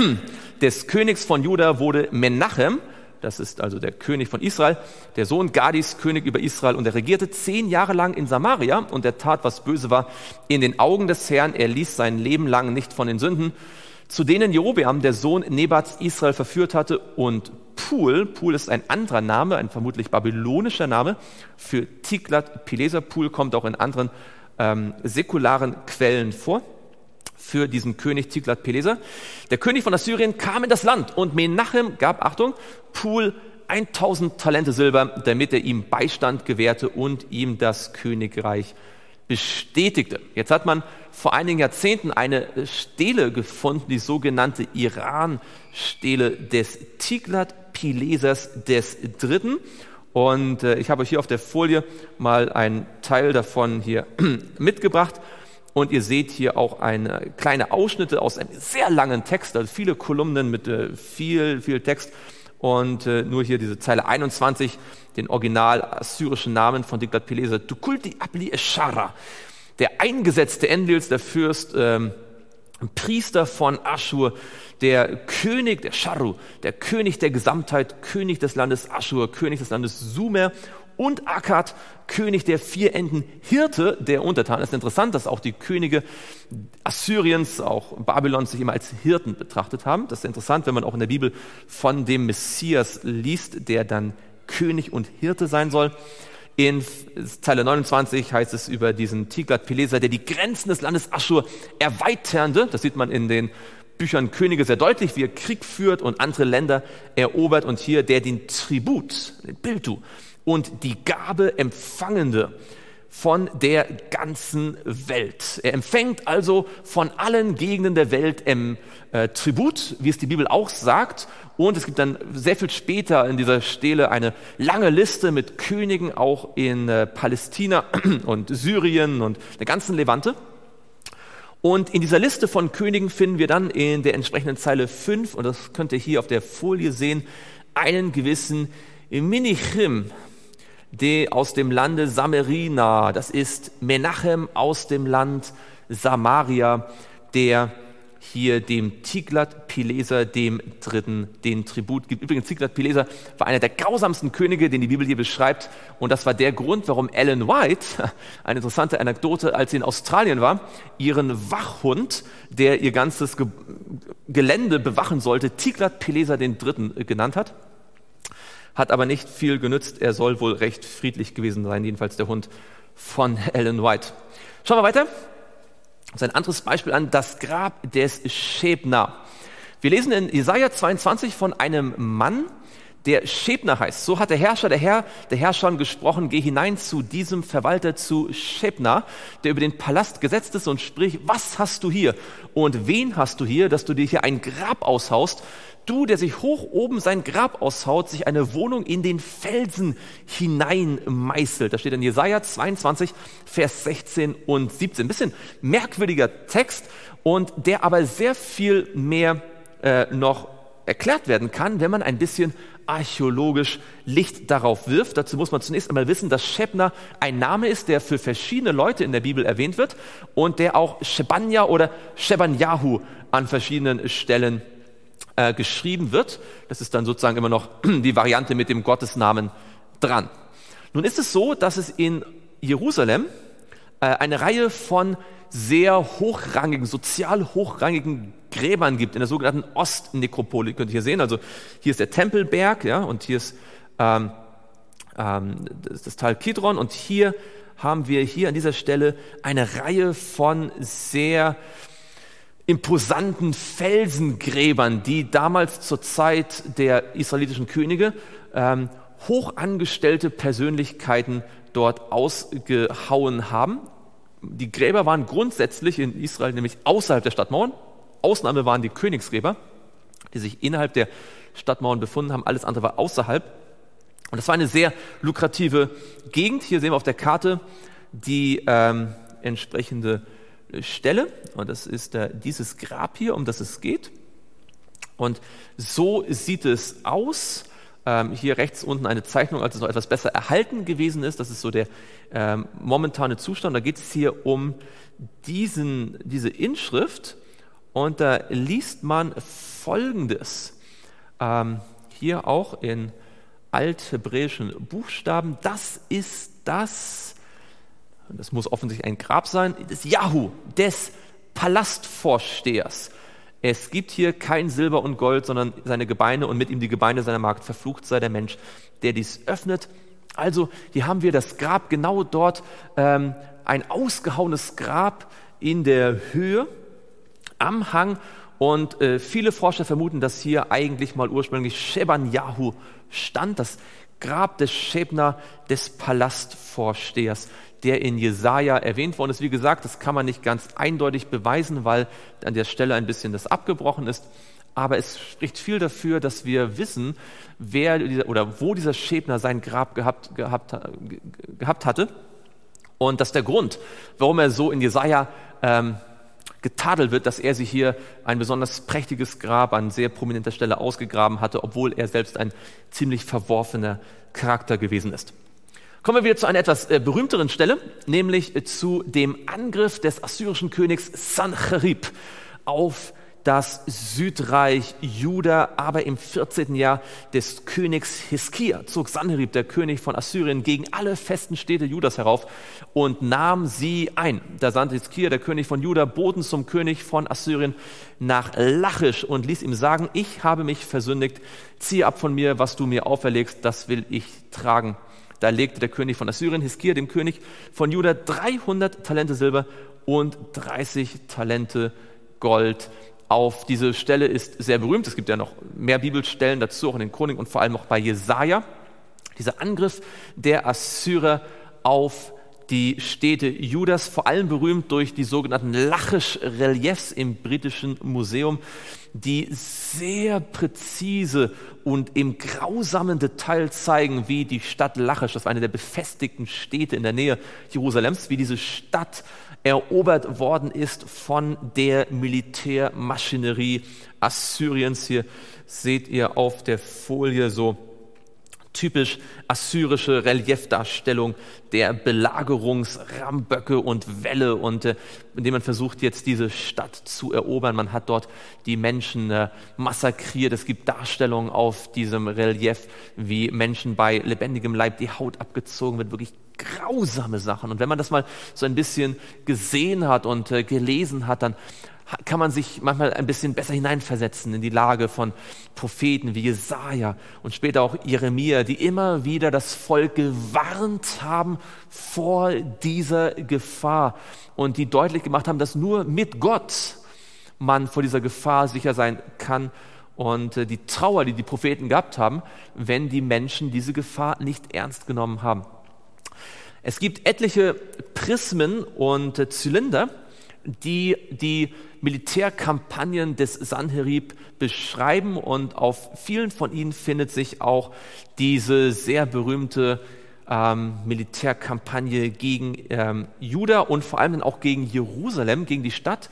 des Königs von Juda, wurde Menachem, das ist also der König von Israel, der Sohn Gadis, König über Israel, und er regierte 10 Jahre lang in Samaria, und er tat, was böse war in den Augen des Herrn. Er ließ sein Leben lang nicht von den Sünden, zu denen Jerobeam, der Sohn Nebats, Israel verführt hatte. Und Pul ist ein anderer Name, ein vermutlich babylonischer Name für Tiglat-Pileser. Pul kommt auch in anderen säkularen Quellen vor für diesen König Tiglat-Pileser. Der König von Assyrien kam in das Land, und Menachem gab, Achtung, Pul 1000 Talente Silber, damit er ihm Beistand gewährte und ihm das Königreich bestätigte. Jetzt hat man vor einigen Jahrzehnten eine Stele gefunden, die sogenannte Iran-Stele des Tiglat-Pilesers des Dritten. Und ich habe euch hier auf der Folie mal einen Teil davon hier mitgebracht. Und ihr seht hier auch kleine Ausschnitte aus einem sehr langen Text, also viele Kolumnen mit viel Text. Und nur hier diese Zeile 21, den original assyrischen Namen von Tiglat-Pileser, Tukulti Abli Eschara, der eingesetzte Enlils, der Fürst, Priester von Aschur, der König, der Scharru, der König der Gesamtheit, König des Landes Aschur, König des Landes Sumer und Akkad, König der 4 Enden, Hirte der Untertanen. Es ist interessant, dass auch die Könige Assyriens, auch Babylons, sich immer als Hirten betrachtet haben. Das ist interessant, wenn man auch in der Bibel von dem Messias liest, der dann König und Hirte sein soll. In Zeile 29 heißt es über diesen Tiglat-Pileser, der die Grenzen des Landes Aschur erweiternde. Das sieht man in den Büchern Könige sehr deutlich, wie er Krieg führt und andere Länder erobert. Und hier der den Tribut, den Biltu, und die Gabe empfangende von der ganzen Welt. Er empfängt also von allen Gegenden der Welt Tribut, wie es die Bibel auch sagt. Und es gibt dann sehr viel später in dieser Stele eine lange Liste mit Königen auch in Palästina und Syrien und der ganzen Levante. Und in dieser Liste von Königen finden wir dann in der entsprechenden Zeile 5, und das könnt ihr hier auf der Folie sehen, einen gewissen Minichim, der aus dem Lande Samerina, das ist Menachem aus dem Land Samaria, der hier dem Tiglat-Pileser, dem Dritten, den Tribut gibt. Übrigens, Tiglat-Pileser war einer der grausamsten Könige, den die Bibel hier beschreibt. Und das war der Grund, warum Ellen White, eine interessante Anekdote, als sie in Australien war, ihren Wachhund, der ihr ganzes Gelände bewachen sollte, Tiglat-Pileser den Dritten genannt hat. Hat aber nicht viel genützt. Er soll wohl recht friedlich gewesen sein, jedenfalls der Hund von Ellen White. Schauen wir weiter. uns ein anderes Beispiel an, das Grab des Schebna. Wir lesen in Jesaja 22 von einem Mann, der Schebna heißt. So hat der Herr schon gesprochen, geh hinein zu diesem Verwalter, zu Schebna, der über den Palast gesetzt ist und spricht, was hast du hier und wen hast du hier, dass du dir hier ein Grab aushaust? Du, der sich hoch oben sein Grab aushaut, sich eine Wohnung in den Felsen hinein meißelt. Das steht in Jesaja 22, Vers 16 und 17. Ein bisschen merkwürdiger Text und der aber sehr viel mehr noch erklärt werden kann, wenn man ein bisschen archäologisch Licht darauf wirft. Dazu muss man zunächst einmal wissen, dass Schebna ein Name ist, der für verschiedene Leute in der Bibel erwähnt wird und der auch Shebanja oder Shebanyahu an verschiedenen Stellen geschrieben wird. Das ist dann sozusagen immer noch die Variante mit dem Gottesnamen dran. Nun ist es so, dass es in Jerusalem eine Reihe von sehr hochrangigen, sozial hochrangigen Gräbern gibt, in der sogenannten Ostnekropole. Könnt ihr hier sehen, also hier ist der Tempelberg, ja, und hier ist das Tal Kidron und hier haben wir hier an dieser Stelle eine Reihe von sehr imposanten Felsengräbern, die damals zur Zeit der israelitischen Könige hochangestellte Persönlichkeiten dort ausgehauen haben. Die Gräber waren grundsätzlich in Israel nämlich außerhalb der Stadtmauern. Ausnahme waren die Königsgräber, die sich innerhalb der Stadtmauern befunden haben. Alles andere war außerhalb. Und das war eine sehr lukrative Gegend. Hier sehen wir auf der Karte die entsprechende Stelle. Und das ist dieses Grab hier, um das es geht. Und so sieht es aus. Hier rechts unten eine Zeichnung, als es noch etwas besser erhalten gewesen ist. Das ist so der momentane Zustand. Da geht es hier um diese Inschrift. Und da liest man Folgendes. Hier auch in althebräischen Buchstaben. Das ist das muss offensichtlich ein Grab sein, des Jahu, des Palastvorstehers. Es gibt hier kein Silber und Gold, sondern seine Gebeine und mit ihm die Gebeine seiner Magd. Verflucht sei der Mensch, der dies öffnet. Also hier haben wir das Grab genau dort, ein ausgehauenes Grab in der Höhe, am Hang. Und viele Forscher vermuten, dass hier eigentlich mal ursprünglich Shebanyahu stand, das Grab des Schebna, des Palastvorstehers, der in Jesaja erwähnt worden ist. Wie gesagt, das kann man nicht ganz eindeutig beweisen, weil an der Stelle ein bisschen das abgebrochen ist. Aber es spricht viel dafür, dass wir wissen, wo dieser Schebna sein Grab gehabt hatte. Und das ist der Grund, warum er so in Jesaja getadelt wird, dass er sich hier ein besonders prächtiges Grab an sehr prominenter Stelle ausgegraben hatte, obwohl er selbst ein ziemlich verworfener Charakter gewesen ist. Kommen wir wieder zu einer etwas berühmteren Stelle, nämlich zu dem Angriff des assyrischen Königs Sancherib auf das Südreich Juda, aber im 14. Jahr des Königs Hiskia zog Sanherib, der König von Assyrien, gegen alle festen Städte Judas herauf und nahm sie ein. Da sandte Hiskia, der König von Juda, Boten zum König von Assyrien nach Lachisch und ließ ihm sagen: Ich habe mich versündigt, ziehe ab von mir, was du mir auferlegst, das will ich tragen. Da legte der König von Assyrien Hiskia, dem König von Juda, 300 Talente Silber und 30 Talente Gold auf. Diese Stelle ist sehr berühmt. Es gibt ja noch mehr Bibelstellen dazu, auch in den Chroniken und vor allem auch bei Jesaja. Dieser Angriff der Assyrer auf die Städte Judas, vor allem berühmt durch die sogenannten Lachisch-Reliefs im Britischen Museum, die sehr präzise und im grausamen Detail zeigen, wie die Stadt Lachisch, das war eine der befestigten Städte in der Nähe Jerusalems, wie diese Stadt erobert worden ist von der Militärmaschinerie Assyriens. Hier seht ihr auf der Folie so typisch assyrische Reliefdarstellung der Belagerungsramböcke und Wälle, und indem man versucht, jetzt diese Stadt zu erobern. Man hat dort die Menschen massakriert. Es gibt Darstellungen auf diesem Relief, wie Menschen bei lebendigem Leib die Haut abgezogen wird. Wirklich grausame Sachen. Und wenn man das mal so ein bisschen gesehen hat und gelesen hat, dann kann man sich manchmal ein bisschen besser hineinversetzen in die Lage von Propheten wie Jesaja und später auch Jeremia, die immer wieder das Volk gewarnt haben vor dieser Gefahr und die deutlich gemacht haben, dass nur mit Gott man vor dieser Gefahr sicher sein kann, und die Trauer, die die Propheten gehabt haben, wenn die Menschen diese Gefahr nicht ernst genommen haben. Es gibt etliche Prismen und Zylinder, die Militärkampagnen des Sanherib beschreiben, und auf vielen von ihnen findet sich auch diese sehr berühmte Militärkampagne gegen Juda und vor allem dann auch gegen Jerusalem, gegen die Stadt.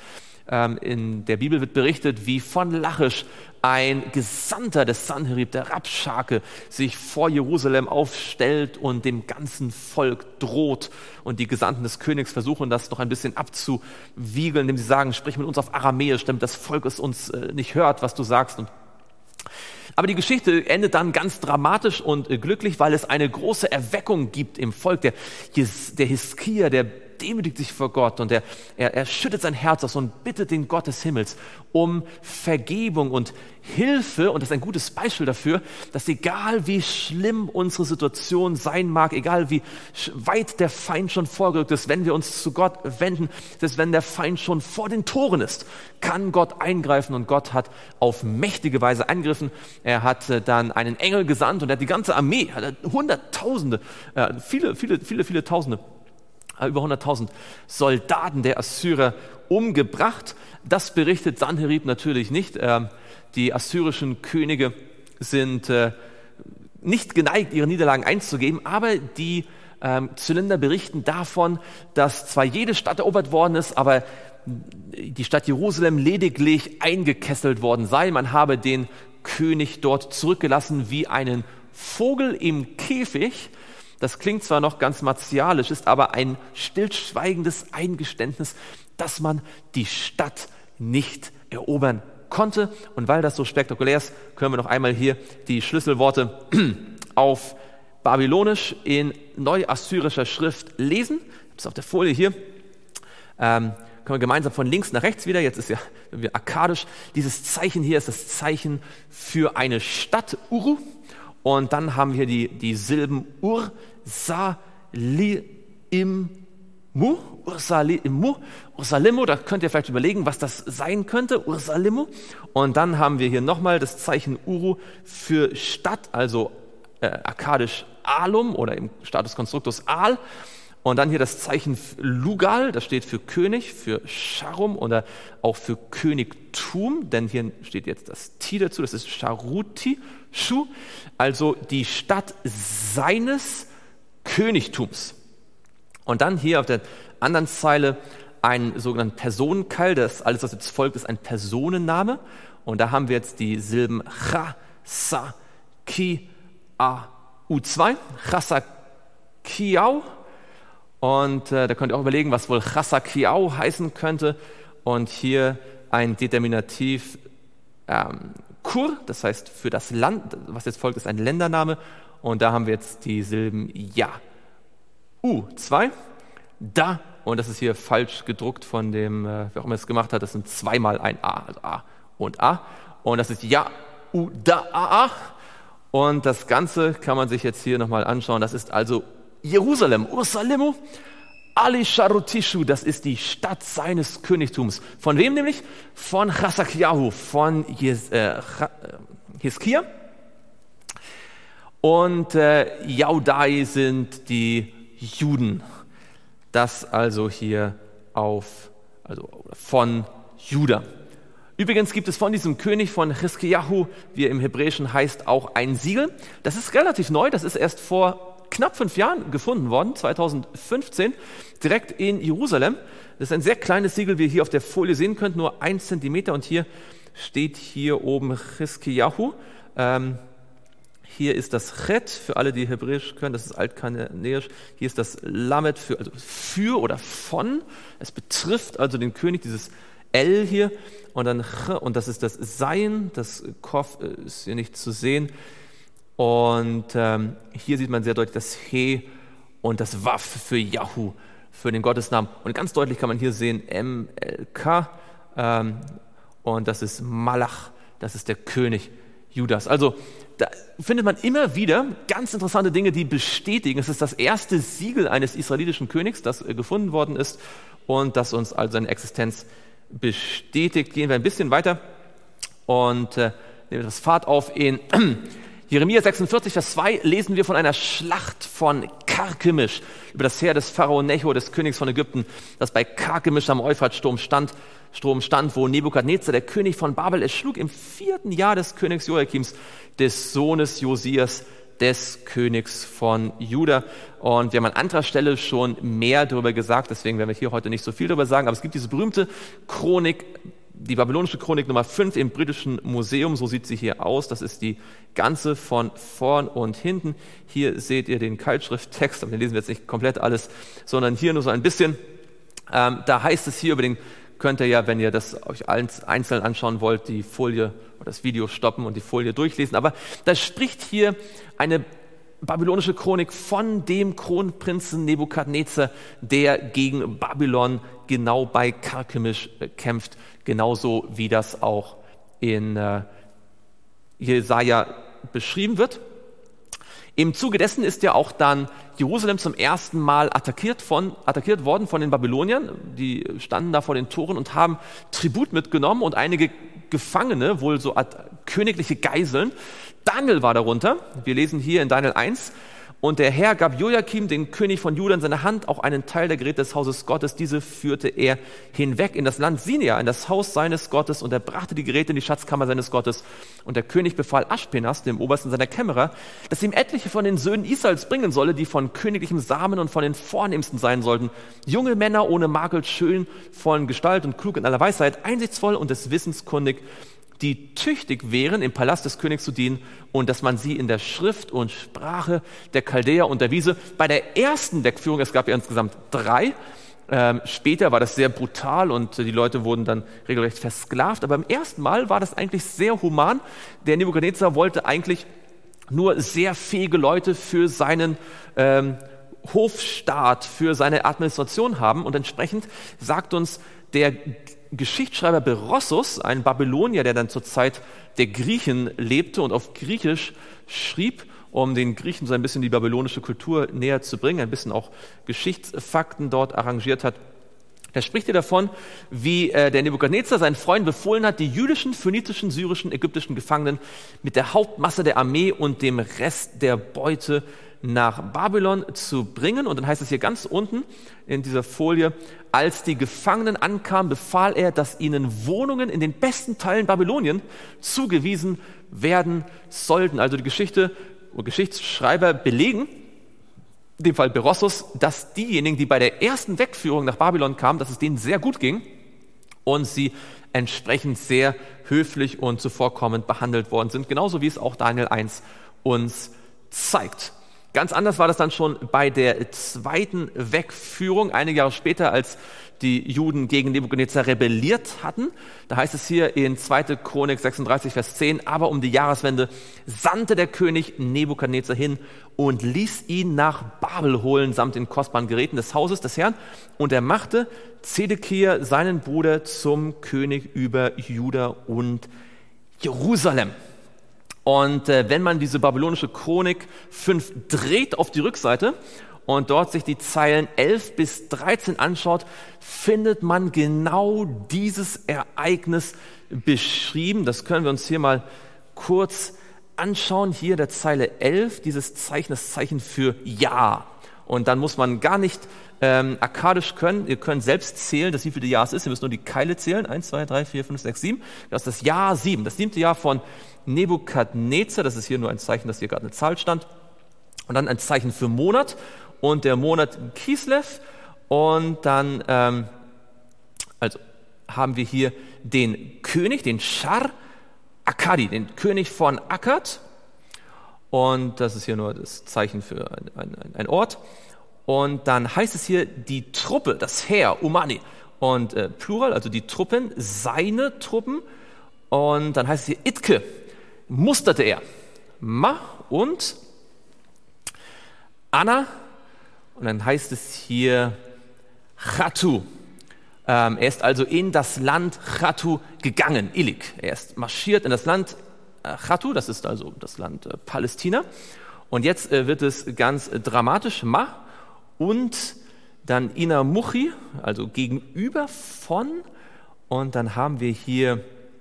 In der Bibel wird berichtet, wie von Lachisch ein Gesandter des Sanherib, der Rabschake, sich vor Jerusalem aufstellt und dem ganzen Volk droht. Und die Gesandten des Königs versuchen, das noch ein bisschen abzuwiegeln, indem sie sagen: Sprich mit uns auf Aramäisch, damit das Volk es uns nicht hört, was du sagst. Aber die Geschichte endet dann ganz dramatisch und glücklich, weil es eine große Erweckung gibt im Volk. Der Hiskia, der demütigt sich vor Gott und er schüttet sein Herz aus und bittet den Gott des Himmels um Vergebung und Hilfe. Und das ist ein gutes Beispiel dafür, dass egal wie schlimm unsere Situation sein mag, egal wie weit der Feind schon vorgerückt ist, wenn wir uns zu Gott wenden, dass wenn der Feind schon vor den Toren ist, kann Gott eingreifen, und Gott hat auf mächtige Weise eingegriffen. Er hat dann einen Engel gesandt und er hat die ganze Armee, Hunderttausende, viele Tausende, über 100.000 Soldaten der Assyrer umgebracht. Das berichtet Sanherib natürlich nicht. Die assyrischen Könige sind nicht geneigt, ihre Niederlagen einzugeben, aber die Zylinder berichten davon, dass zwar jede Stadt erobert worden ist, aber die Stadt Jerusalem lediglich eingekesselt worden sei. Man habe den König dort zurückgelassen wie einen Vogel im Käfig. Das klingt zwar noch ganz martialisch, ist aber ein stillschweigendes Eingeständnis, dass man die Stadt nicht erobern konnte. Und weil das so spektakulär ist, können wir noch einmal hier die Schlüsselworte auf Babylonisch in neuassyrischer Schrift lesen. Ich habe es auf der Folie hier. Können wir gemeinsam von links nach rechts wieder. Jetzt ist ja akkadisch. Dieses Zeichen hier ist das Zeichen für eine Stadt, Uru. Und dann haben wir die Silben Ursalimu, da könnt ihr vielleicht überlegen, was das sein könnte, Ursalimu. Und dann haben wir hier nochmal das Zeichen Uru für Stadt, also akkadisch Alum oder im Status Constructus Al. Und dann hier das Zeichen Lugal, das steht für König, für Sharum oder auch für Königtum, denn hier steht jetzt das Ti dazu, das ist Sharuti, Shu, also die Stadt seines Königtums. Und dann hier auf der anderen Zeile einen sogenannten Personenkeil. Das alles, was jetzt folgt, ist ein Personenname. Und da haben wir jetzt die Silben Cha, Sa, Ki, A, U2. Chasakiau. Und da könnt ihr auch überlegen, was wohl Chasakiau heißen könnte. Und hier ein Determinativ Kur, das heißt für das Land, was jetzt folgt, ist ein Ländername. Und da haben wir jetzt die Silben Ja, U2, Da, und das ist hier falsch gedruckt von dem, wer auch immer es gemacht hat, das sind zweimal ein A, also A und A. Und das ist Ja, U, Da, A, A. Und das Ganze kann man sich jetzt hier nochmal anschauen. Das ist also Jerusalem, Ursalemu, Ali Sharutishu, das ist die Stadt seines Königtums. Von wem nämlich? Von Chasakiahu, von Hiskia. Und Yaudai sind die Juden. Das also hier von Juda. Übrigens gibt es von diesem König von Hiskiyahu, wie er im Hebräischen heißt, auch ein Siegel. Das ist relativ neu, das ist erst vor knapp 5 Jahren gefunden worden, 2015, direkt in Jerusalem. Das ist ein sehr kleines Siegel, wie ihr hier auf der Folie sehen könnt, nur 1 Zentimeter. Und hier steht hier oben Hiskiyahu. Hier ist das Chet, für alle, die Hebräisch können, das ist altkanäisch. Hier ist das Lamed, für oder von. Es betrifft also den König, dieses L hier. Und dann Ch, und das ist das Sein, das Kof ist hier nicht zu sehen. Und hier sieht man sehr deutlich das He und das Waf für Yahu, für den Gottesnamen. Und ganz deutlich kann man hier sehen MLK. Und das ist Malach, das ist der König Judas. Also da findet man immer wieder ganz interessante Dinge, die bestätigen, es ist das erste Siegel eines israelitischen Königs, das gefunden worden ist und das uns also seine Existenz bestätigt. Gehen wir ein bisschen weiter und nehmen das Fahrt auf. In Jeremia 46, Vers 2 lesen wir von einer Schlacht von Karkemisch über das Heer des Pharao Necho, des Königs von Ägypten, das bei Karkemisch am Euphratstrom stand, wo Nebukadnezar, der König von Babel, erschlug im 4. Jahr des Königs Joachims, des Sohnes Josias, des Königs von Juda. Und wir haben an anderer Stelle schon mehr darüber gesagt, deswegen werden wir hier heute nicht so viel darüber sagen, aber es gibt diese berühmte Chronik, die babylonische Chronik Nummer 5 im Britischen Museum, so sieht sie hier aus. Das ist die ganze von vorn und hinten. Hier seht ihr den Keilschrifttext, aber den lesen wir jetzt nicht komplett alles, sondern hier nur so ein bisschen. Da heißt es hier über den, könnt ihr ja, wenn ihr das euch einzeln anschauen wollt, die Folie oder das Video stoppen und die Folie durchlesen. Aber da spricht hier eine babylonische Chronik von dem Kronprinzen Nebukadnezar, der gegen Babylon genau bei Karkemisch kämpft, genauso wie das auch in Jesaja beschrieben wird. Im Zuge dessen ist ja auch dann Jerusalem zum ersten Mal attackiert worden von den Babyloniern. Die standen da vor den Toren und haben Tribut mitgenommen und einige Gefangene, wohl so königliche Geiseln. Daniel war darunter. Wir lesen hier in Daniel 1. Und der Herr gab Joachim, den König von Juda, in seine Hand auch einen Teil der Geräte des Hauses Gottes. Diese führte er hinweg in das Land Sinea, in das Haus seines Gottes, und er brachte die Geräte in die Schatzkammer seines Gottes. Und der König befahl Aschpenas, dem Obersten seiner Kämmerer, dass ihm etliche von den Söhnen Israels bringen solle, die von königlichem Samen und von den Vornehmsten sein sollten. Junge Männer ohne Makel, schön von Gestalt und klug in aller Weisheit, einsichtsvoll und des Wissens kundig, die tüchtig wären, im Palast des Königs zu dienen, und dass man sie in der Schrift und Sprache der Chaldäer unterwiese. Bei der ersten Wegführung, es gab ja insgesamt 3, später war das sehr brutal und die Leute wurden dann regelrecht versklavt, aber beim ersten Mal war das eigentlich sehr human. Der Nebukadnezar wollte eigentlich nur sehr fähige Leute für seinen Hofstaat, für seine Administration haben, und entsprechend sagt uns der Geschichtsschreiber Berossus, ein Babylonier, der dann zur Zeit der Griechen lebte und auf Griechisch schrieb, um den Griechen so ein bisschen die babylonische Kultur näher zu bringen, ein bisschen auch Geschichtsfakten dort arrangiert hat. Da spricht er davon, wie der Nebukadnezar seinen Freunden befohlen hat, die jüdischen, phönizischen, syrischen, ägyptischen Gefangenen mit der Hauptmasse der Armee und dem Rest der Beute nach Babylon zu bringen. Und dann heißt es hier ganz unten in dieser Folie: Als die Gefangenen ankamen, befahl er, dass ihnen Wohnungen in den besten Teilen Babylonien zugewiesen werden sollten. Also die Geschichtsschreiber belegen, in dem Fall Berossus, dass diejenigen, die bei der ersten Wegführung nach Babylon kamen, dass es denen sehr gut ging und sie entsprechend sehr höflich und zuvorkommend behandelt worden sind, genauso wie es auch Daniel 1 uns zeigt. Ganz anders war das dann schon bei der zweiten Wegführung, einige Jahre später, als die Juden gegen Nebukadnezar rebelliert hatten. Da heißt es hier in 2. Chronik 36, Vers 10, aber um die Jahreswende sandte der König Nebukadnezar hin und ließ ihn nach Babel holen, samt den kostbaren Geräten des Hauses des Herrn. Und er machte Zedekia, seinen Bruder, zum König über Juda und Jerusalem. Und wenn man diese babylonische Chronik 5 dreht auf die Rückseite und dort sich die Zeilen 11 bis 13 anschaut, findet man genau dieses Ereignis beschrieben. Das können wir uns hier mal kurz anschauen. Hier der Zeile 11, dieses Zeichen, das Zeichen für Ja. Und dann muss man gar nicht akkadisch können. Ihr könnt selbst zählen, das wie viele Jahre es ist. Ihr müsst nur die Keile zählen. 1, 2, 3, 4, 5, 6, 7. Das ist das Jahr 7. Das 7. Jahr von Nebukadnezar. Das ist hier nur ein Zeichen, dass hier gerade eine Zahl stand. Und dann ein Zeichen für Monat. Und der Monat Kislev. Und dann also haben wir hier den König, den Schar Akkadi, den König von Akkad. Und das ist hier nur das Zeichen für ein Ort. Und dann heißt es hier die Truppe, das Heer, Umani. Und Plural, also die Truppen, seine Truppen. Und dann heißt es hier Itke, musterte er. Ma und Anna. Und dann heißt es hier Chatu. Er ist also in das Land Chatu gegangen, Ilik. Er ist marschiert in das Land Chatu, das ist also das Land Palästina. Und jetzt wird es ganz dramatisch, Ma und dann Inamuchi, also gegenüber von. Und dann haben wir hier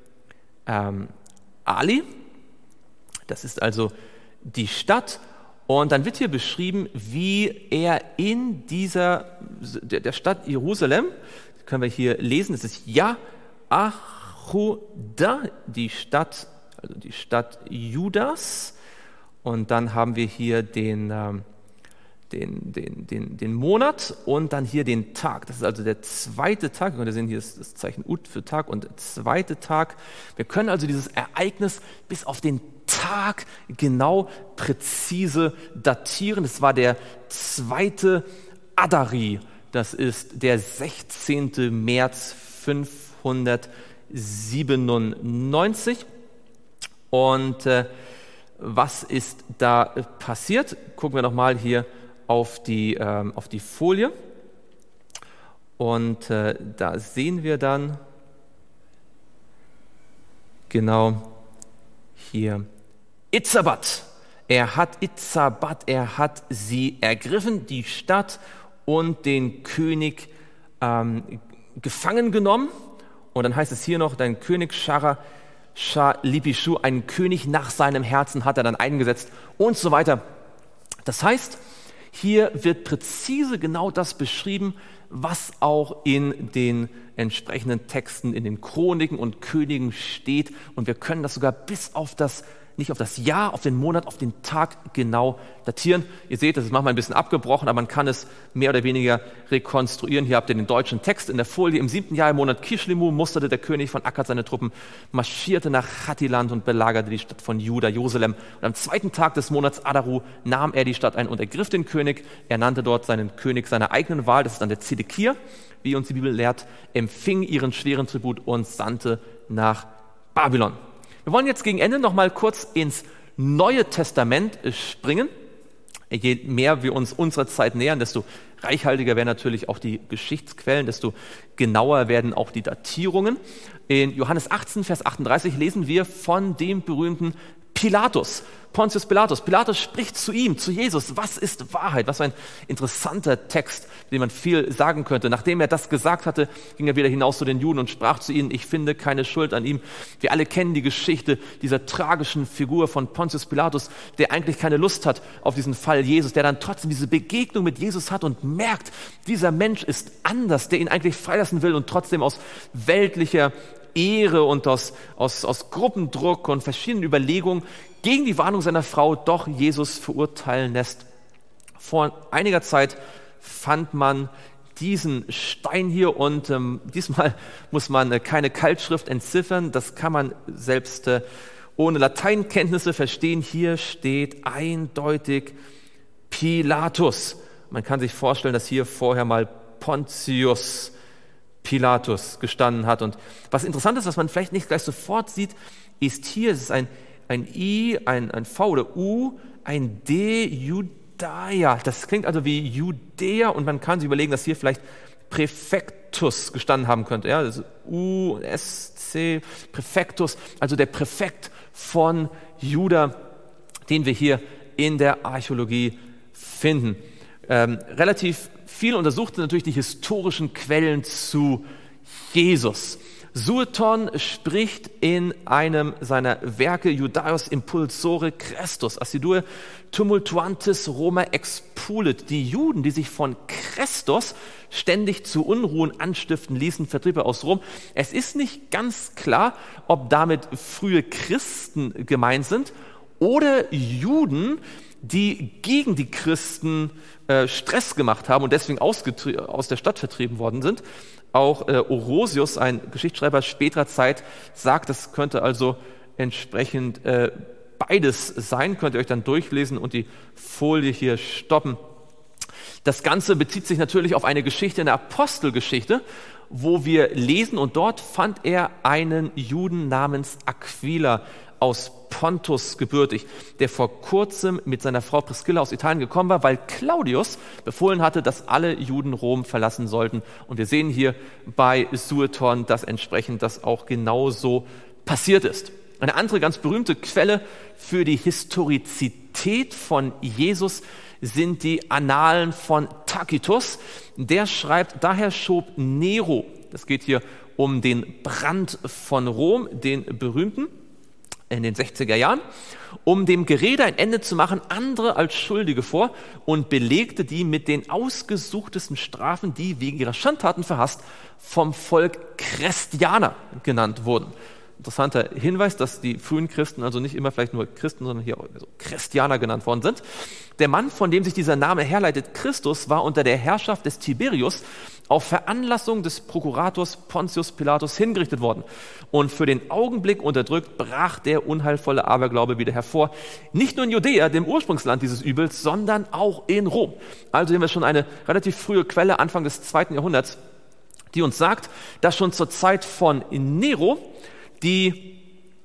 Ali, das ist also die Stadt. Und dann wird hier beschrieben, wie er in der Stadt Jerusalem, können wir hier lesen, es ist Ya'achuda, die Stadt, also die Stadt Judas. Und dann haben wir hier den Monat und dann hier den Tag. Das ist also der zweite Tag. Wir sehen hier das Zeichen Ut für Tag und der zweite Tag. Wir können also dieses Ereignis bis auf den Tag genau präzise datieren. Es war der 2. Adari. Das ist der 16. März 597. Und was ist da passiert? Gucken wir nochmal hier auf die Folie. Und da sehen wir dann genau hier Itzabat. Er hat sie ergriffen, die Stadt und den König gefangen genommen. Und dann heißt es hier noch, dein König Shalipishu, einen König nach seinem Herzen hat er dann eingesetzt und so weiter. Das heißt, hier wird präzise genau das beschrieben, was auch in den entsprechenden Texten, in den Chroniken und Königen steht. Und wir können das sogar bis auf nicht auf das Jahr, auf den Monat, auf den Tag genau datieren. Ihr seht, das ist manchmal ein bisschen abgebrochen, aber man kann es mehr oder weniger rekonstruieren. Hier habt ihr den deutschen Text in der Folie. Im 7. Jahr im Monat Kishlemu musterte der König von Akkad seine Truppen, marschierte nach Chatiland und belagerte die Stadt von Juda, Jerusalem. Und am 2. Tag des Monats Adaru nahm er die Stadt ein und ergriff den König. Er nannte dort seinen König seiner eigenen Wahl, das ist dann der Zedekia, wie uns die Bibel lehrt, empfing ihren schweren Tribut und sandte nach Babylon. Wir wollen jetzt gegen Ende noch mal kurz ins Neue Testament springen. Je mehr wir uns unserer Zeit nähern, desto reichhaltiger werden natürlich auch die Geschichtsquellen, desto genauer werden auch die Datierungen. In Johannes 18, Vers 38 lesen wir von dem berühmten Pilatus, Pontius Pilatus. Pilatus spricht zu ihm, zu Jesus. Was ist Wahrheit? Was für ein interessanter Text, den man viel sagen könnte. Nachdem er das gesagt hatte, ging er wieder hinaus zu den Juden und sprach zu ihnen, ich finde keine Schuld an ihm. Wir alle kennen die Geschichte dieser tragischen Figur von Pontius Pilatus, der eigentlich keine Lust hat auf diesen Fall Jesus, der dann trotzdem diese Begegnung mit Jesus hat und merkt, dieser Mensch ist anders, der ihn eigentlich freilassen will und trotzdem aus weltlicher Ehre und aus Gruppendruck und verschiedenen Überlegungen gegen die Warnung seiner Frau doch Jesus verurteilen lässt Vor einiger Zeit fand man diesen Stein hier und diesmal muss man keine Keilschrift entziffern, das kann man selbst ohne Lateinkenntnisse verstehen. Hier steht eindeutig Pilatus. Man kann sich vorstellen, dass hier vorher mal Pontius Pilatus gestanden hat. Und was interessant ist, was man vielleicht nicht gleich sofort sieht, ist hier, es ist ein I, ein V oder U, ein D, Judaea. Das klingt also wie Judäa und man kann sich überlegen, dass hier vielleicht Präfektus gestanden haben könnte. Ja, das ist U, S, C, Präfektus, also der Präfekt von Juda, den wir hier in der Archäologie finden. Relativ viel untersucht sind natürlich die historischen Quellen zu Jesus. Sueton spricht in einem seiner Werke Judaios Impulsore Christus, Assidue tumultuantis Roma expulit. Die Juden, die sich von Christus ständig zu Unruhen anstiften ließen, vertrieb er aus Rom. Es ist nicht ganz klar, ob damit frühe Christen gemeint sind oder Juden, die gegen die Christen Stress gemacht haben und deswegen aus der Stadt vertrieben worden sind. Auch Orosius, ein Geschichtsschreiber späterer Zeit, sagt, das könnte also entsprechend beides sein. Könnt ihr euch dann durchlesen und die Folie hier stoppen. Das Ganze bezieht sich natürlich auf eine Geschichte in der Apostelgeschichte, wo wir lesen, und dort fand er einen Juden namens Aquila aus Pontus gebürtig, der vor kurzem mit seiner Frau Priscilla aus Italien gekommen war, weil Claudius befohlen hatte, dass alle Juden Rom verlassen sollten. Und wir sehen hier bei Sueton, dass entsprechend das auch genauso passiert ist. Eine andere ganz berühmte Quelle für die Historizität von Jesus sind die Annalen von Tacitus. Der schreibt, daher schob Nero, das geht hier um den Brand von Rom, den berühmten, in den 60er Jahren, um dem Gerede ein Ende zu machen, andere als Schuldige vor und belegte die mit den ausgesuchtesten Strafen, die wegen ihrer Schandtaten verhasst vom Volk Christianer genannt wurden. Interessanter Hinweis, dass die frühen Christen also nicht immer vielleicht nur Christen, sondern hier also Christianer genannt worden sind. Der Mann, von dem sich dieser Name herleitet, Christus, war unter der Herrschaft des Tiberius auf Veranlassung des Prokurators Pontius Pilatus hingerichtet worden. Und für den Augenblick unterdrückt, brach der unheilvolle Aberglaube wieder hervor. Nicht nur in Judäa, dem Ursprungsland dieses Übels, sondern auch in Rom. Also haben wir schon eine relativ frühe Quelle, Anfang des 2. Jahrhunderts, die uns sagt, dass schon zur Zeit von Nero die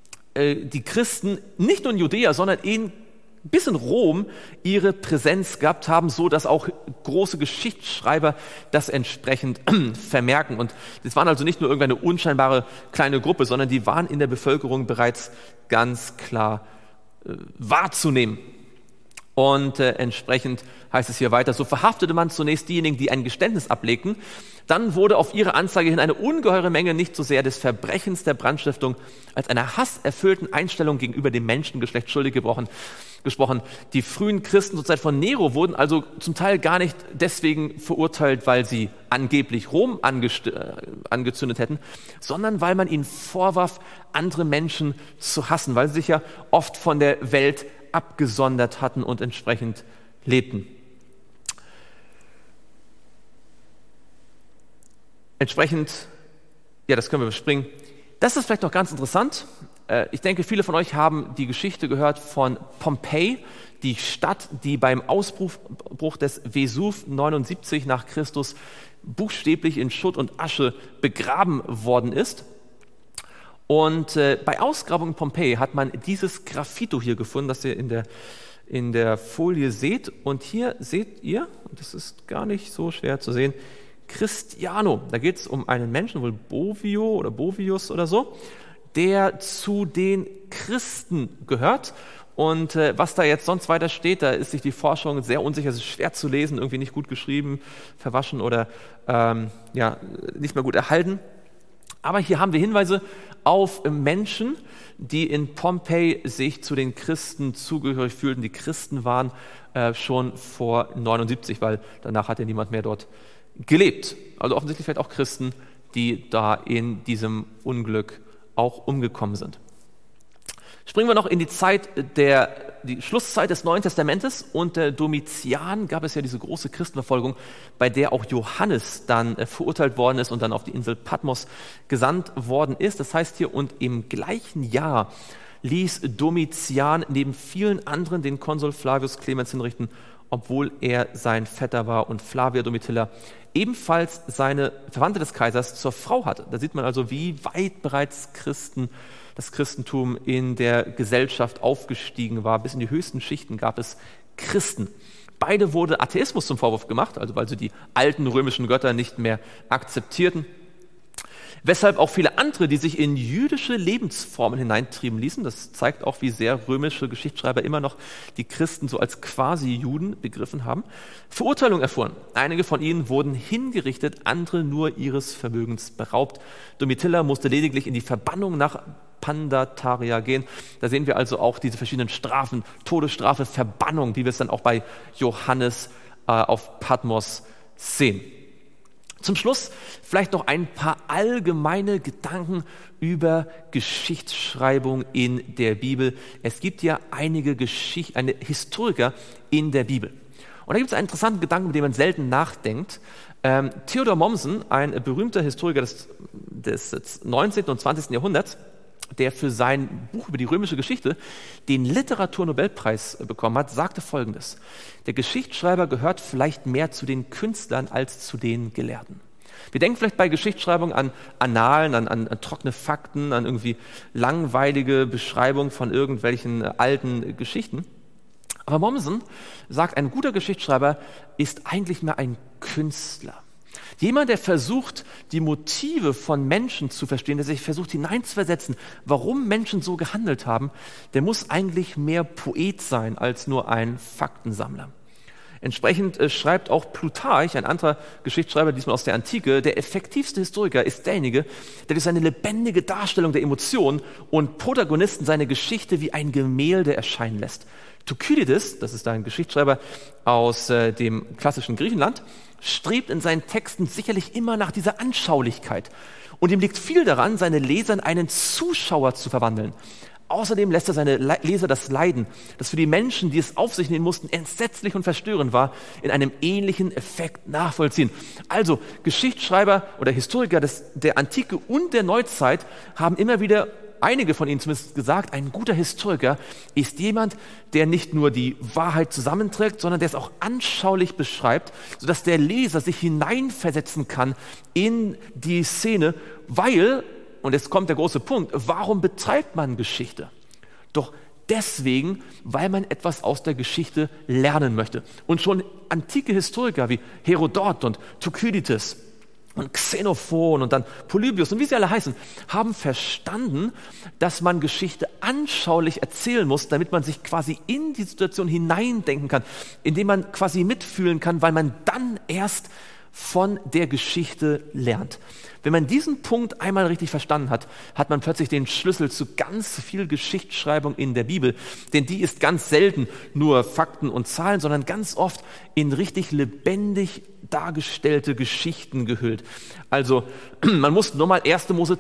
Christen nicht nur in Judäa, sondern bis in Rom ihre Präsenz gehabt haben, so dass auch große Geschichtsschreiber das entsprechend vermerken. Und das waren also nicht nur irgendeine unscheinbare kleine Gruppe, sondern die waren in der Bevölkerung bereits ganz klar wahrzunehmen. Und entsprechend heißt es hier weiter, so verhaftete man zunächst diejenigen, die ein Geständnis ablegten. Dann wurde auf ihre Anzeige hin eine ungeheure Menge nicht so sehr des Verbrechens der Brandstiftung als einer hasserfüllten Einstellung gegenüber dem Menschengeschlecht schuldig gesprochen. Die frühen Christen zur Zeit von Nero wurden also zum Teil gar nicht deswegen verurteilt, weil sie angeblich Rom angezündet hätten, sondern weil man ihnen vorwarf, andere Menschen zu hassen, weil sie sich ja oft von der Welt abgesondert hatten und entsprechend lebten. Entsprechend, ja, das können wir überspringen. Das ist vielleicht noch ganz interessant. Ich denke, viele von euch haben die Geschichte gehört von Pompeji, die Stadt, die beim Ausbruch des Vesuv 79 nach Christus buchstäblich in Schutt und Asche begraben worden ist. Und bei Ausgrabungen in Pompeji hat man dieses Graffito hier gefunden, das ihr in der Folie seht. Und hier seht ihr, und das ist gar nicht so schwer zu sehen, Christiano. Da geht es um einen Menschen, wohl Bovio oder Bovius oder so, der zu den Christen gehört. Und was da jetzt sonst weiter steht, da ist sich die Forschung sehr unsicher, es ist schwer zu lesen, irgendwie nicht gut geschrieben, verwaschen oder nicht mehr gut erhalten. Aber hier haben wir Hinweise auf Menschen, die in Pompeji sich zu den Christen zugehörig fühlten, die Christen waren schon vor 79, weil danach hat ja niemand mehr dort gelebt. Also offensichtlich vielleicht auch Christen, die da in diesem Unglück auch umgekommen sind. Springen wir noch in die Zeit der die Schlusszeit des Neuen Testamentes. Unter Domitian gab es ja diese große Christenverfolgung, bei der auch Johannes dann verurteilt worden ist und dann auf die Insel Patmos gesandt worden ist. Das heißt hier, und im gleichen Jahr ließ Domitian neben vielen anderen den Konsul Flavius Clemens hinrichten, obwohl er sein Vetter war und Flavia Domitilla ebenfalls seine Verwandte des Kaisers zur Frau hatte. Da sieht man also, wie weit bereits das Christentum in der Gesellschaft aufgestiegen war. Bis in die höchsten Schichten gab es Christen. Beide wurde Atheismus zum Vorwurf gemacht, also weil sie die alten römischen Götter nicht mehr akzeptierten. Weshalb auch viele andere, die sich in jüdische Lebensformen hineintrieben ließen, das zeigt auch, wie sehr römische Geschichtsschreiber immer noch die Christen so als Quasi-Juden begriffen haben, Verurteilung erfuhren. Einige von ihnen wurden hingerichtet, andere nur ihres Vermögens beraubt. Domitilla musste lediglich in die Verbannung nach Pandataria gehen. Da sehen wir also auch diese verschiedenen Strafen, Todesstrafe, Verbannung, wie wir es dann auch bei Johannes auf Patmos sehen. Zum Schluss vielleicht noch ein paar allgemeine Gedanken über Geschichtsschreibung in der Bibel. Es gibt ja einige Historiker in der Bibel. Und da gibt es einen interessanten Gedanken, mit dem man selten nachdenkt. Theodor Mommsen, ein berühmter Historiker des 19. und 20. Jahrhunderts, der für sein Buch über die römische Geschichte den Literaturnobelpreis bekommen hat, sagte Folgendes: Der Geschichtsschreiber gehört vielleicht mehr zu den Künstlern als zu den Gelehrten. Wir denken vielleicht bei Geschichtsschreibung an Annalen, an trockene Fakten, an irgendwie langweilige Beschreibungen von irgendwelchen alten Geschichten. Aber Mommsen sagt, ein guter Geschichtsschreiber ist eigentlich mehr ein Künstler. Jemand, der versucht, die Motive von Menschen zu verstehen, der sich versucht hineinzuversetzen, warum Menschen so gehandelt haben, der muss eigentlich mehr Poet sein als nur ein Faktensammler. Entsprechend schreibt auch Plutarch, ein anderer Geschichtsschreiber, diesmal aus der Antike, der effektivste Historiker ist derjenige, der durch seine lebendige Darstellung der Emotionen und Protagonisten seine Geschichte wie ein Gemälde erscheinen lässt. Thukydides, das ist ein Geschichtsschreiber aus dem klassischen Griechenland, strebt in seinen Texten sicherlich immer nach dieser Anschaulichkeit. Und ihm liegt viel daran, seine Leser in einen Zuschauer zu verwandeln. Außerdem lässt er seine Leser das Leiden, das für die Menschen, die es auf sich nehmen mussten, entsetzlich und verstörend war, in einem ähnlichen Effekt nachvollziehen. Also Geschichtsschreiber oder Historiker der Antike und der Neuzeit haben immer wieder, einige von ihnen zumindest gesagt, ein guter Historiker ist jemand, der nicht nur die Wahrheit zusammenträgt, sondern der es auch anschaulich beschreibt, sodass der Leser sich hineinversetzen kann in die Szene, weil, und jetzt kommt der große Punkt, warum betreibt man Geschichte? Doch deswegen, weil man etwas aus der Geschichte lernen möchte. Und schon antike Historiker wie Herodot und Thukydides und Xenophon und dann Polybius und wie sie alle heißen, haben verstanden, dass man Geschichte anschaulich erzählen muss, damit man sich quasi in die Situation hineindenken kann, indem man quasi mitfühlen kann, weil man dann erst von der Geschichte lernt. Wenn man diesen Punkt einmal richtig verstanden hat, hat man plötzlich den Schlüssel zu ganz viel Geschichtsschreibung in der Bibel, denn die ist ganz selten nur Fakten und Zahlen, sondern ganz oft in richtig lebendig dargestellte Geschichten gehüllt. Also man muss nur mal 1. Mose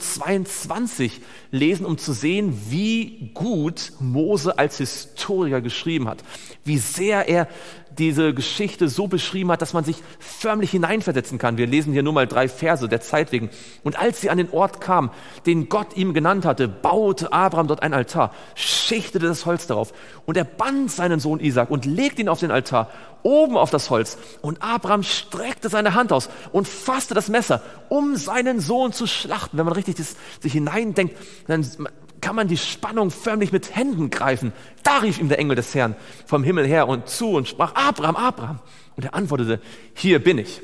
22 lesen, um zu sehen, wie gut Mose als Historiker geschrieben hat, wie sehr er diese Geschichte so beschrieben hat, dass man sich förmlich hineinversetzen kann. Wir lesen hier nur mal 3 Verse der Zeit wegen. Und als sie an den Ort kamen, den Gott ihm genannt hatte, baute Abraham dort ein Altar, schichtete das Holz darauf und er band seinen Sohn Isaak und legte ihn auf den Altar, oben auf das Holz. Und Abraham streckte seine Hand aus und fasste das Messer, um seinen Sohn zu schlachten. Wenn man richtig sich hineindenkt, dann kann man die Spannung förmlich mit Händen greifen. Da rief ihm der Engel des Herrn vom Himmel her und zu und sprach: Abraham, Abraham. Und er antwortete: Hier bin ich.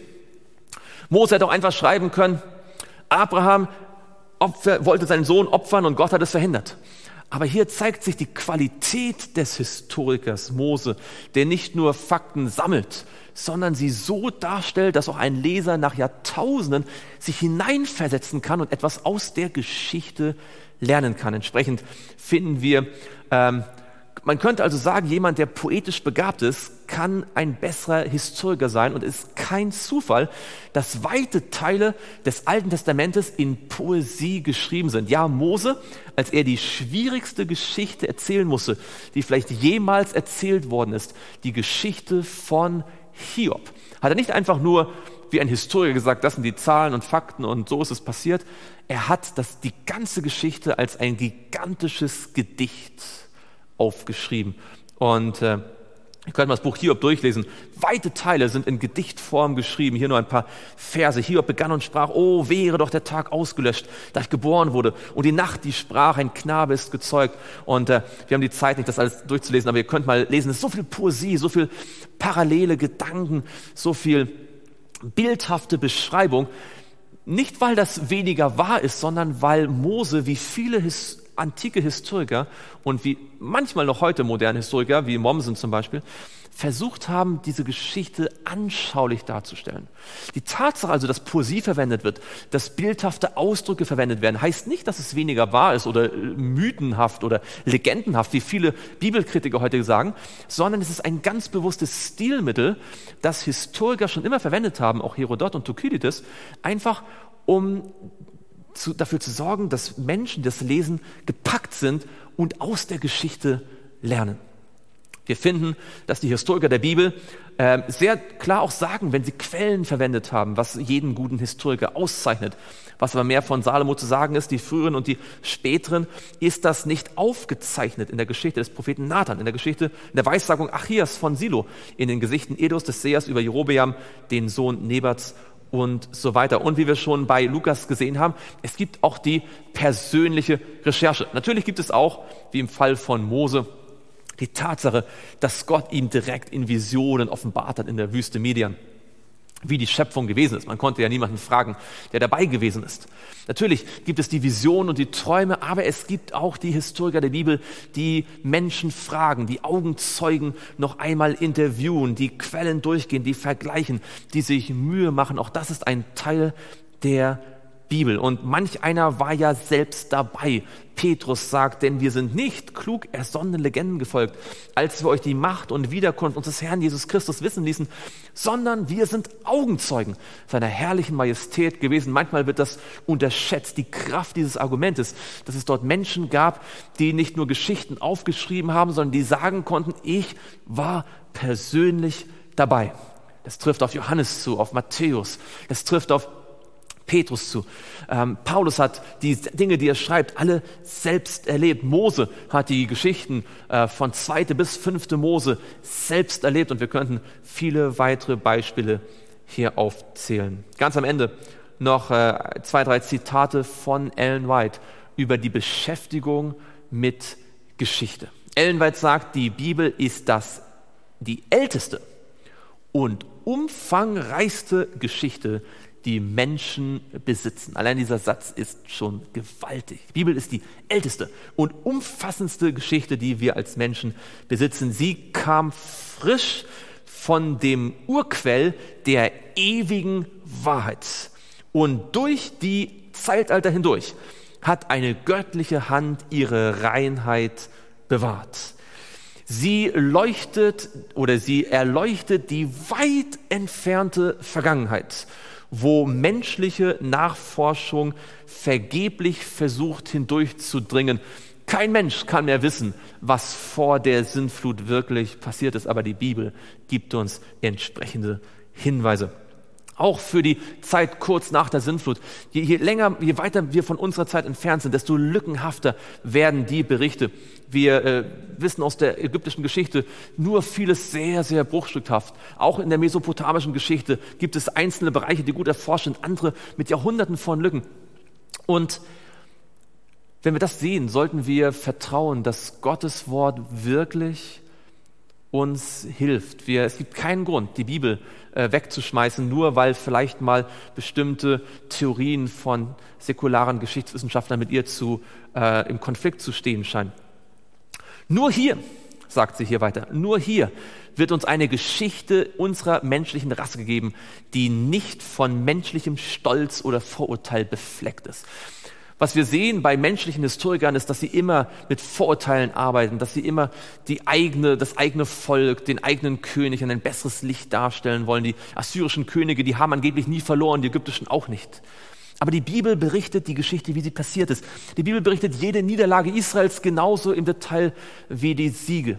Mose hätte auch einfach schreiben können: Abraham wollte seinen Sohn opfern und Gott hat es verhindert. Aber hier zeigt sich die Qualität des Historikers Mose, der nicht nur Fakten sammelt, sondern sie so darstellt, dass auch ein Leser nach Jahrtausenden sich hineinversetzen kann und etwas aus der Geschichte lernen kann. Entsprechend finden wir Man könnte also sagen, jemand, der poetisch begabt ist, kann ein besserer Historiker sein. Und es ist kein Zufall, dass weite Teile des Alten Testamentes in Poesie geschrieben sind. Ja, Mose, als er die schwierigste Geschichte erzählen musste, die vielleicht jemals erzählt worden ist, die Geschichte von Hiob, hat er nicht einfach nur wie ein Historiker gesagt, das sind die Zahlen und Fakten und so ist es passiert. Er hat die ganze Geschichte als ein gigantisches Gedicht aufgeschrieben. Und ihr könnt mal das Buch Hiob durchlesen. Weite Teile sind in Gedichtform geschrieben. Hier nur ein paar Verse. Hiob begann und sprach, oh, wäre doch der Tag ausgelöscht, da ich geboren wurde. Und die Nacht, die sprach, ein Knabe ist gezeugt. Und wir haben die Zeit nicht, das alles durchzulesen, aber ihr könnt mal lesen. Es ist so viel Poesie, so viel parallele Gedanken, so viel bildhafte Beschreibung. Nicht, weil das weniger wahr ist, sondern weil Mose, wie viele antike Historiker und wie manchmal noch heute moderne Historiker, wie Mommsen zum Beispiel, versucht haben, diese Geschichte anschaulich darzustellen. Die Tatsache also, dass Poesie verwendet wird, dass bildhafte Ausdrücke verwendet werden, heißt nicht, dass es weniger wahr ist oder mythenhaft oder legendenhaft, wie viele Bibelkritiker heute sagen, sondern es ist ein ganz bewusstes Stilmittel, das Historiker schon immer verwendet haben, auch Herodot und Thukydides, einfach um dafür zu sorgen, dass Menschen, die das lesen, gepackt sind und aus der Geschichte lernen. Wir finden, dass die Historiker der Bibel sehr klar auch sagen, wenn sie Quellen verwendet haben, was jeden guten Historiker auszeichnet. Was aber mehr von Salomo zu sagen ist, die früheren und die späteren, ist das nicht aufgezeichnet in der Geschichte des Propheten Nathan, in der Weissagung Achias von Silo, in den Gesichten Edos des Sehers über Jerobeam, den Sohn Nebats und so weiter. Und wie wir schon bei Lukas gesehen haben, es gibt auch die persönliche Recherche. Natürlich gibt es auch, wie im Fall von Mose, die Tatsache, dass Gott ihm direkt in Visionen offenbart hat in der Wüste Midian, wie die Schöpfung gewesen ist. Man konnte ja niemanden fragen, der dabei gewesen ist. Natürlich gibt es die Visionen und die Träume, aber es gibt auch die Historiker der Bibel, die Menschen fragen, die Augenzeugen noch einmal interviewen, die Quellen durchgehen, die vergleichen, die sich Mühe machen. Auch das ist ein Teil der Bibel. Und manch einer war ja selbst dabei. Petrus sagt, denn wir sind nicht klug ersonnenen Legenden gefolgt, als wir euch die Macht und Wiederkunft unseres Herrn Jesus Christus wissen ließen, sondern wir sind Augenzeugen seiner herrlichen Majestät gewesen. Manchmal wird das unterschätzt, die Kraft dieses Argumentes, dass es dort Menschen gab, die nicht nur Geschichten aufgeschrieben haben, sondern die sagen konnten, ich war persönlich dabei. Das trifft auf Johannes zu, auf Matthäus, das trifft auf Petrus zu. Paulus hat die Dinge, die er schreibt, alle selbst erlebt. Mose hat die Geschichten von 2. bis 5. Mose selbst erlebt und wir könnten viele weitere Beispiele hier aufzählen. Ganz am Ende noch 2, 3 Zitate von Ellen White über die Beschäftigung mit Geschichte. Ellen White sagt, die Bibel ist die älteste und umfangreichste Geschichte, die Menschen besitzen. Allein dieser Satz ist schon gewaltig. Die Bibel ist die älteste und umfassendste Geschichte, die wir als Menschen besitzen. Sie kam frisch von dem Urquell der ewigen Wahrheit. Und durch die Zeitalter hindurch hat eine göttliche Hand ihre Reinheit bewahrt. Sie erleuchtet die weit entfernte Vergangenheit, wo menschliche Nachforschung vergeblich versucht hindurchzudringen. Kein Mensch kann mehr wissen, was vor der Sintflut wirklich passiert ist, aber die Bibel gibt uns entsprechende Hinweise. Auch für die Zeit kurz nach der Sintflut. Je weiter wir von unserer Zeit entfernt sind, desto lückenhafter werden die Berichte. Wir wissen aus der ägyptischen Geschichte nur vieles sehr, sehr bruchstückhaft. Auch in der mesopotamischen Geschichte gibt es einzelne Bereiche, die gut erforscht sind, andere mit Jahrhunderten von Lücken. Und wenn wir das sehen, sollten wir vertrauen, dass Gottes Wort wirklich uns hilft. Es gibt keinen Grund, die Bibel wegzuschmeißen, nur weil vielleicht mal bestimmte Theorien von säkularen Geschichtswissenschaftlern mit ihr im Konflikt zu stehen scheinen. Nur hier, sagt sie hier weiter, nur hier wird uns eine Geschichte unserer menschlichen Rasse gegeben, die nicht von menschlichem Stolz oder Vorurteil befleckt ist. Was wir sehen bei menschlichen Historikern ist, dass sie immer mit Vorurteilen arbeiten, dass sie immer das eigene Volk, den eigenen König in ein besseres Licht darstellen wollen. Die assyrischen Könige, die haben angeblich nie verloren, die ägyptischen auch nicht. Aber die Bibel berichtet die Geschichte, wie sie passiert ist. Die Bibel berichtet jede Niederlage Israels genauso im Detail wie die Siege.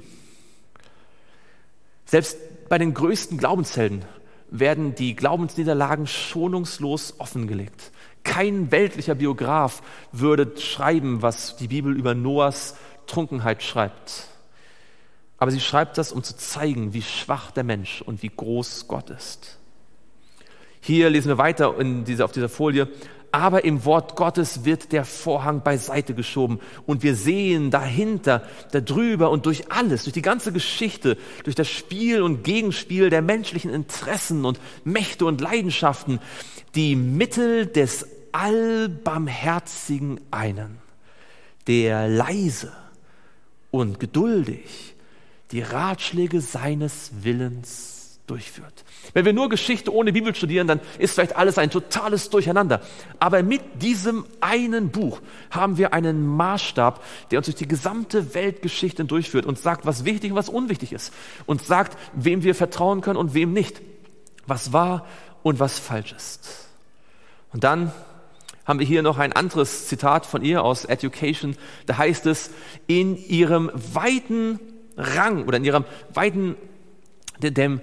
Selbst bei den größten Glaubenshelden werden die Glaubensniederlagen schonungslos offengelegt. Kein weltlicher Biograf würde schreiben, was die Bibel über Noahs Trunkenheit schreibt. Aber sie schreibt das, um zu zeigen, wie schwach der Mensch und wie groß Gott ist. Hier lesen wir weiter auf dieser Folie. Aber im Wort Gottes wird der Vorhang beiseite geschoben und wir sehen dahinter, darüber und durch alles, durch die ganze Geschichte, durch das Spiel und Gegenspiel der menschlichen Interessen und Mächte und Leidenschaften, die Mittel des allbarmherzigen einen, der leise und geduldig die Ratschläge seines Willens durchführt. Wenn wir nur Geschichte ohne Bibel studieren, dann ist vielleicht alles ein totales Durcheinander. Aber mit diesem einen Buch haben wir einen Maßstab, der uns durch die gesamte Weltgeschichte durchführt und sagt, was wichtig und was unwichtig ist. Und sagt, wem wir vertrauen können und wem nicht. Was wahr und was falsch ist. Und dann haben wir hier noch ein anderes Zitat von ihr aus Education. Da heißt es, in ihrem weiten Rang oder in ihrem weiten den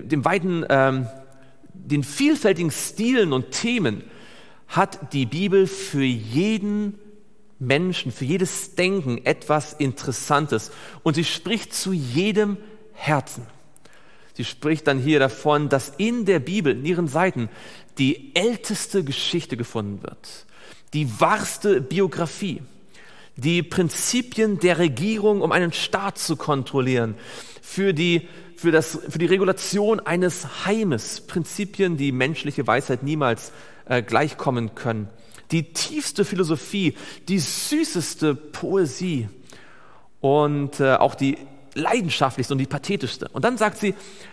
vielfältigen Stilen und Themen hat die Bibel für jeden Menschen, für jedes Denken etwas Interessantes. Und sie spricht zu jedem Herzen. Sie spricht dann hier davon, dass in der Bibel, in ihren Seiten, die älteste Geschichte gefunden wird, die wahrste Biografie, die Prinzipien der Regierung, um einen Staat zu kontrollieren, für die Regulation eines Heimes, Prinzipien, die menschliche Weisheit niemals gleichkommen können, die tiefste Philosophie, die süßeste Poesie und auch die leidenschaftlichste und die pathetischste. Und dann sagt sie,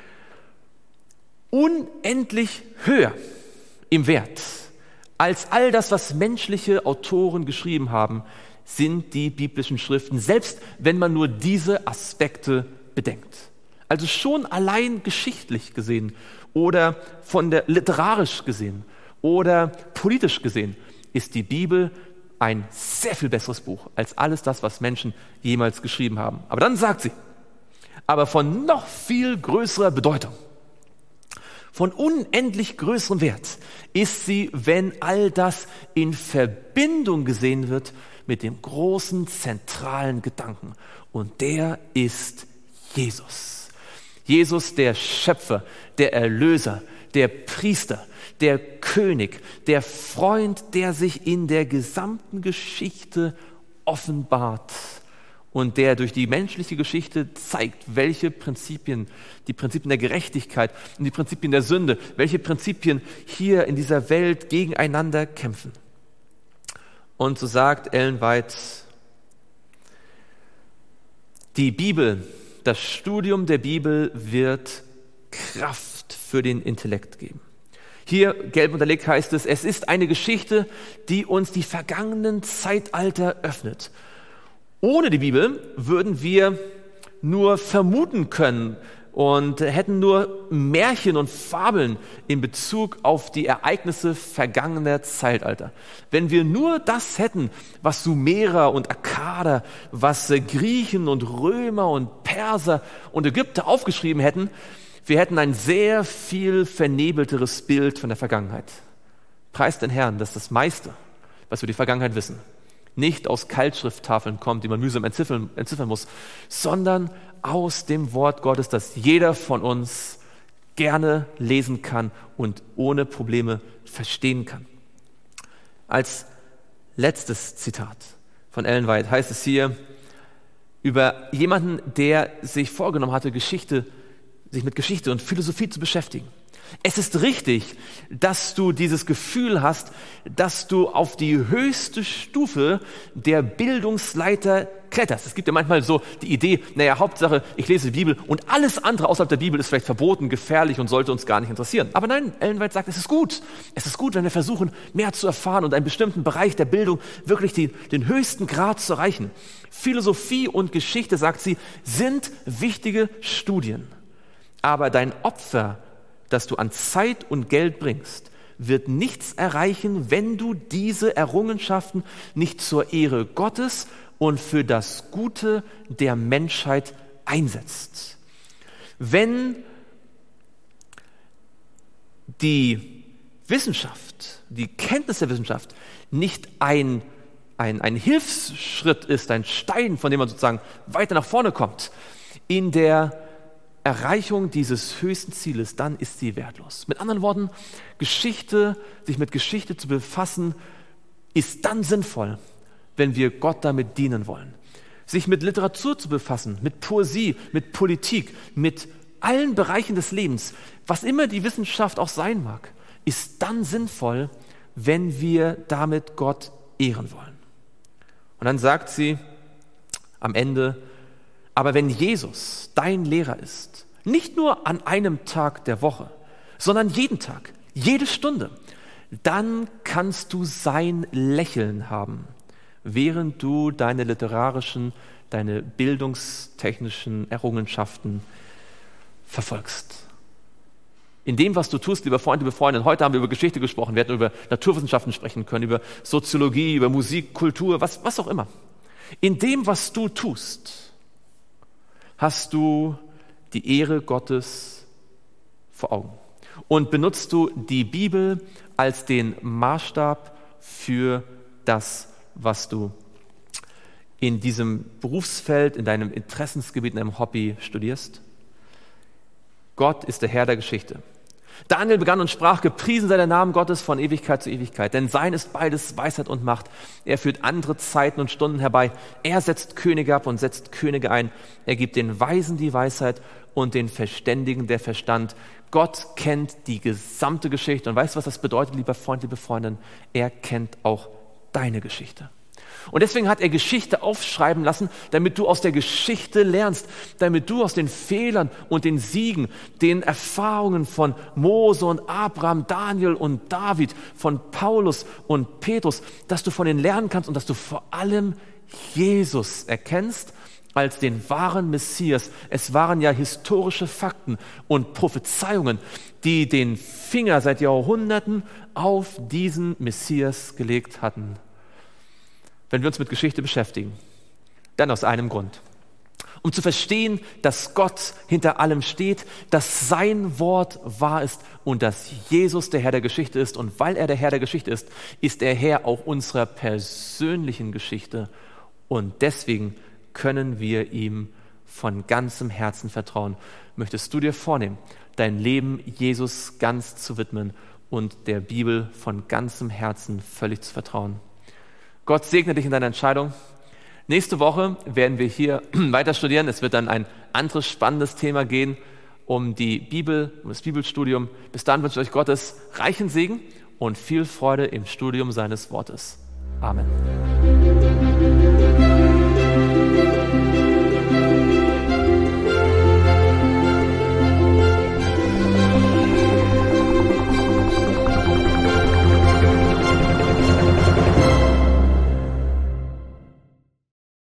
unendlich höher im Wert als all das, was menschliche Autoren geschrieben haben, sind die biblischen Schriften, selbst wenn man nur diese Aspekte bedenkt. Also schon allein geschichtlich gesehen oder literarisch gesehen oder politisch gesehen ist die Bibel ein sehr viel besseres Buch als alles das, was Menschen jemals geschrieben haben. Aber dann sagt sie, aber von noch viel größerer Bedeutung, von unendlich größerem Wert ist sie, wenn all das in Verbindung gesehen wird mit dem großen zentralen Gedanken. Und der ist Jesus. Jesus, der Schöpfer, der Erlöser, der Priester, der König, der Freund, der sich in der gesamten Geschichte offenbart und der durch die menschliche Geschichte zeigt, welche Prinzipien, die Prinzipien der Gerechtigkeit und die Prinzipien der Sünde, welche Prinzipien hier in dieser Welt gegeneinander kämpfen. Und so sagt Ellen White, die Bibel, das Studium der Bibel wird Kraft für den Intellekt geben. Hier, gelb unterlegt, heißt es, es ist eine Geschichte, die uns die vergangenen Zeitalter öffnet. Ohne die Bibel würden wir nur vermuten können und hätten nur Märchen und Fabeln in Bezug auf die Ereignisse vergangener Zeitalter. Wenn wir nur das hätten, was Sumerer und Akkader, was Griechen und Römer und Perser und Ägypter aufgeschrieben hätten, wir hätten ein sehr viel vernebelteres Bild von der Vergangenheit. Preis den Herrn, dass das meiste, was wir die Vergangenheit wissen, nicht aus Keilschrifttafeln kommt, die man mühsam entziffern muss, sondern aus dem Wort Gottes, das jeder von uns gerne lesen kann und ohne Probleme verstehen kann. Als letztes Zitat von Ellen White heißt es hier über jemanden, der sich vorgenommen hatte, sich mit Geschichte und Philosophie zu beschäftigen. Es ist richtig, dass du dieses Gefühl hast, dass du auf die höchste Stufe der Bildungsleiter kletterst. Es gibt ja manchmal so die Idee, Hauptsache, ich lese die Bibel und alles andere außerhalb der Bibel ist vielleicht verboten, gefährlich und sollte uns gar nicht interessieren. Aber nein, Ellen White sagt, es ist gut. Es ist gut, wenn wir versuchen, mehr zu erfahren und einen bestimmten Bereich der Bildung wirklich den höchsten Grad zu erreichen. Philosophie und Geschichte, sagt sie, sind wichtige Studien. Aber dein Opfer, das du an Zeit und Geld bringst, wird nichts erreichen, wenn du diese Errungenschaften nicht zur Ehre Gottes und für das Gute der Menschheit einsetzt. Wenn die Wissenschaft, die Kenntnis der Wissenschaft nicht ein Hilfsschritt ist, ein Stein, von dem man sozusagen weiter nach vorne kommt, in der Erreichung dieses höchsten Zieles, dann ist sie wertlos. Mit anderen Worten, sich mit Geschichte zu befassen, ist dann sinnvoll, wenn wir Gott damit dienen wollen. Sich mit Literatur zu befassen, mit Poesie, mit Politik, mit allen Bereichen des Lebens, was immer die Wissenschaft auch sein mag, ist dann sinnvoll, wenn wir damit Gott ehren wollen. Und dann sagt sie am Ende, aber wenn Jesus dein Lehrer ist, nicht nur an einem Tag der Woche, sondern jeden Tag, jede Stunde, dann kannst du sein Lächeln haben, während du deine literarischen, deine bildungstechnischen Errungenschaften verfolgst. In dem, was du tust, lieber Freund, liebe Freundin, heute haben wir über Geschichte gesprochen, wir hätten über Naturwissenschaften sprechen können, über Soziologie, über Musik, Kultur, was auch immer. In dem, was du tust, hast du die Ehre Gottes vor Augen. Und benutzt du die Bibel als den Maßstab für das, was du in diesem Berufsfeld, in deinem Interessensgebiet, in deinem Hobby studierst? Gott ist der Herr der Geschichte. Daniel begann und sprach, gepriesen sei der Name Gottes von Ewigkeit zu Ewigkeit, denn sein ist beides Weisheit und Macht. Er führt andere Zeiten und Stunden herbei. Er setzt Könige ab und setzt Könige ein. Er gibt den Weisen die Weisheit und den Verständigen der Verstand. Gott kennt die gesamte Geschichte. Und weißt du, was das bedeutet, lieber Freund, liebe Freundin? Er kennt auch deine Geschichte. Und deswegen hat er Geschichte aufschreiben lassen, damit du aus der Geschichte lernst, damit du aus den Fehlern und den Siegen, den Erfahrungen von Mose und Abraham, Daniel und David, von Paulus und Petrus, dass du von ihnen lernen kannst und dass du vor allem Jesus erkennst als den wahren Messias. Es waren ja historische Fakten und Prophezeiungen, die den Finger seit Jahrhunderten auf diesen Messias gelegt hatten. Wenn wir uns mit Geschichte beschäftigen, dann aus einem Grund. Um zu verstehen, dass Gott hinter allem steht, dass sein Wort wahr ist und dass Jesus der Herr der Geschichte ist. Und weil er der Herr der Geschichte ist, ist er Herr auch unserer persönlichen Geschichte. Und deswegen können wir ihm von ganzem Herzen vertrauen. Möchtest du dir vornehmen, dein Leben Jesus ganz zu widmen und der Bibel von ganzem Herzen völlig zu vertrauen? Gott segne dich in deiner Entscheidung. Nächste Woche werden wir hier weiter studieren. Es wird dann ein anderes spannendes Thema gehen, um die Bibel, um das Bibelstudium. Bis dann wünsche ich euch Gottes reichen Segen und viel Freude im Studium seines Wortes. Amen.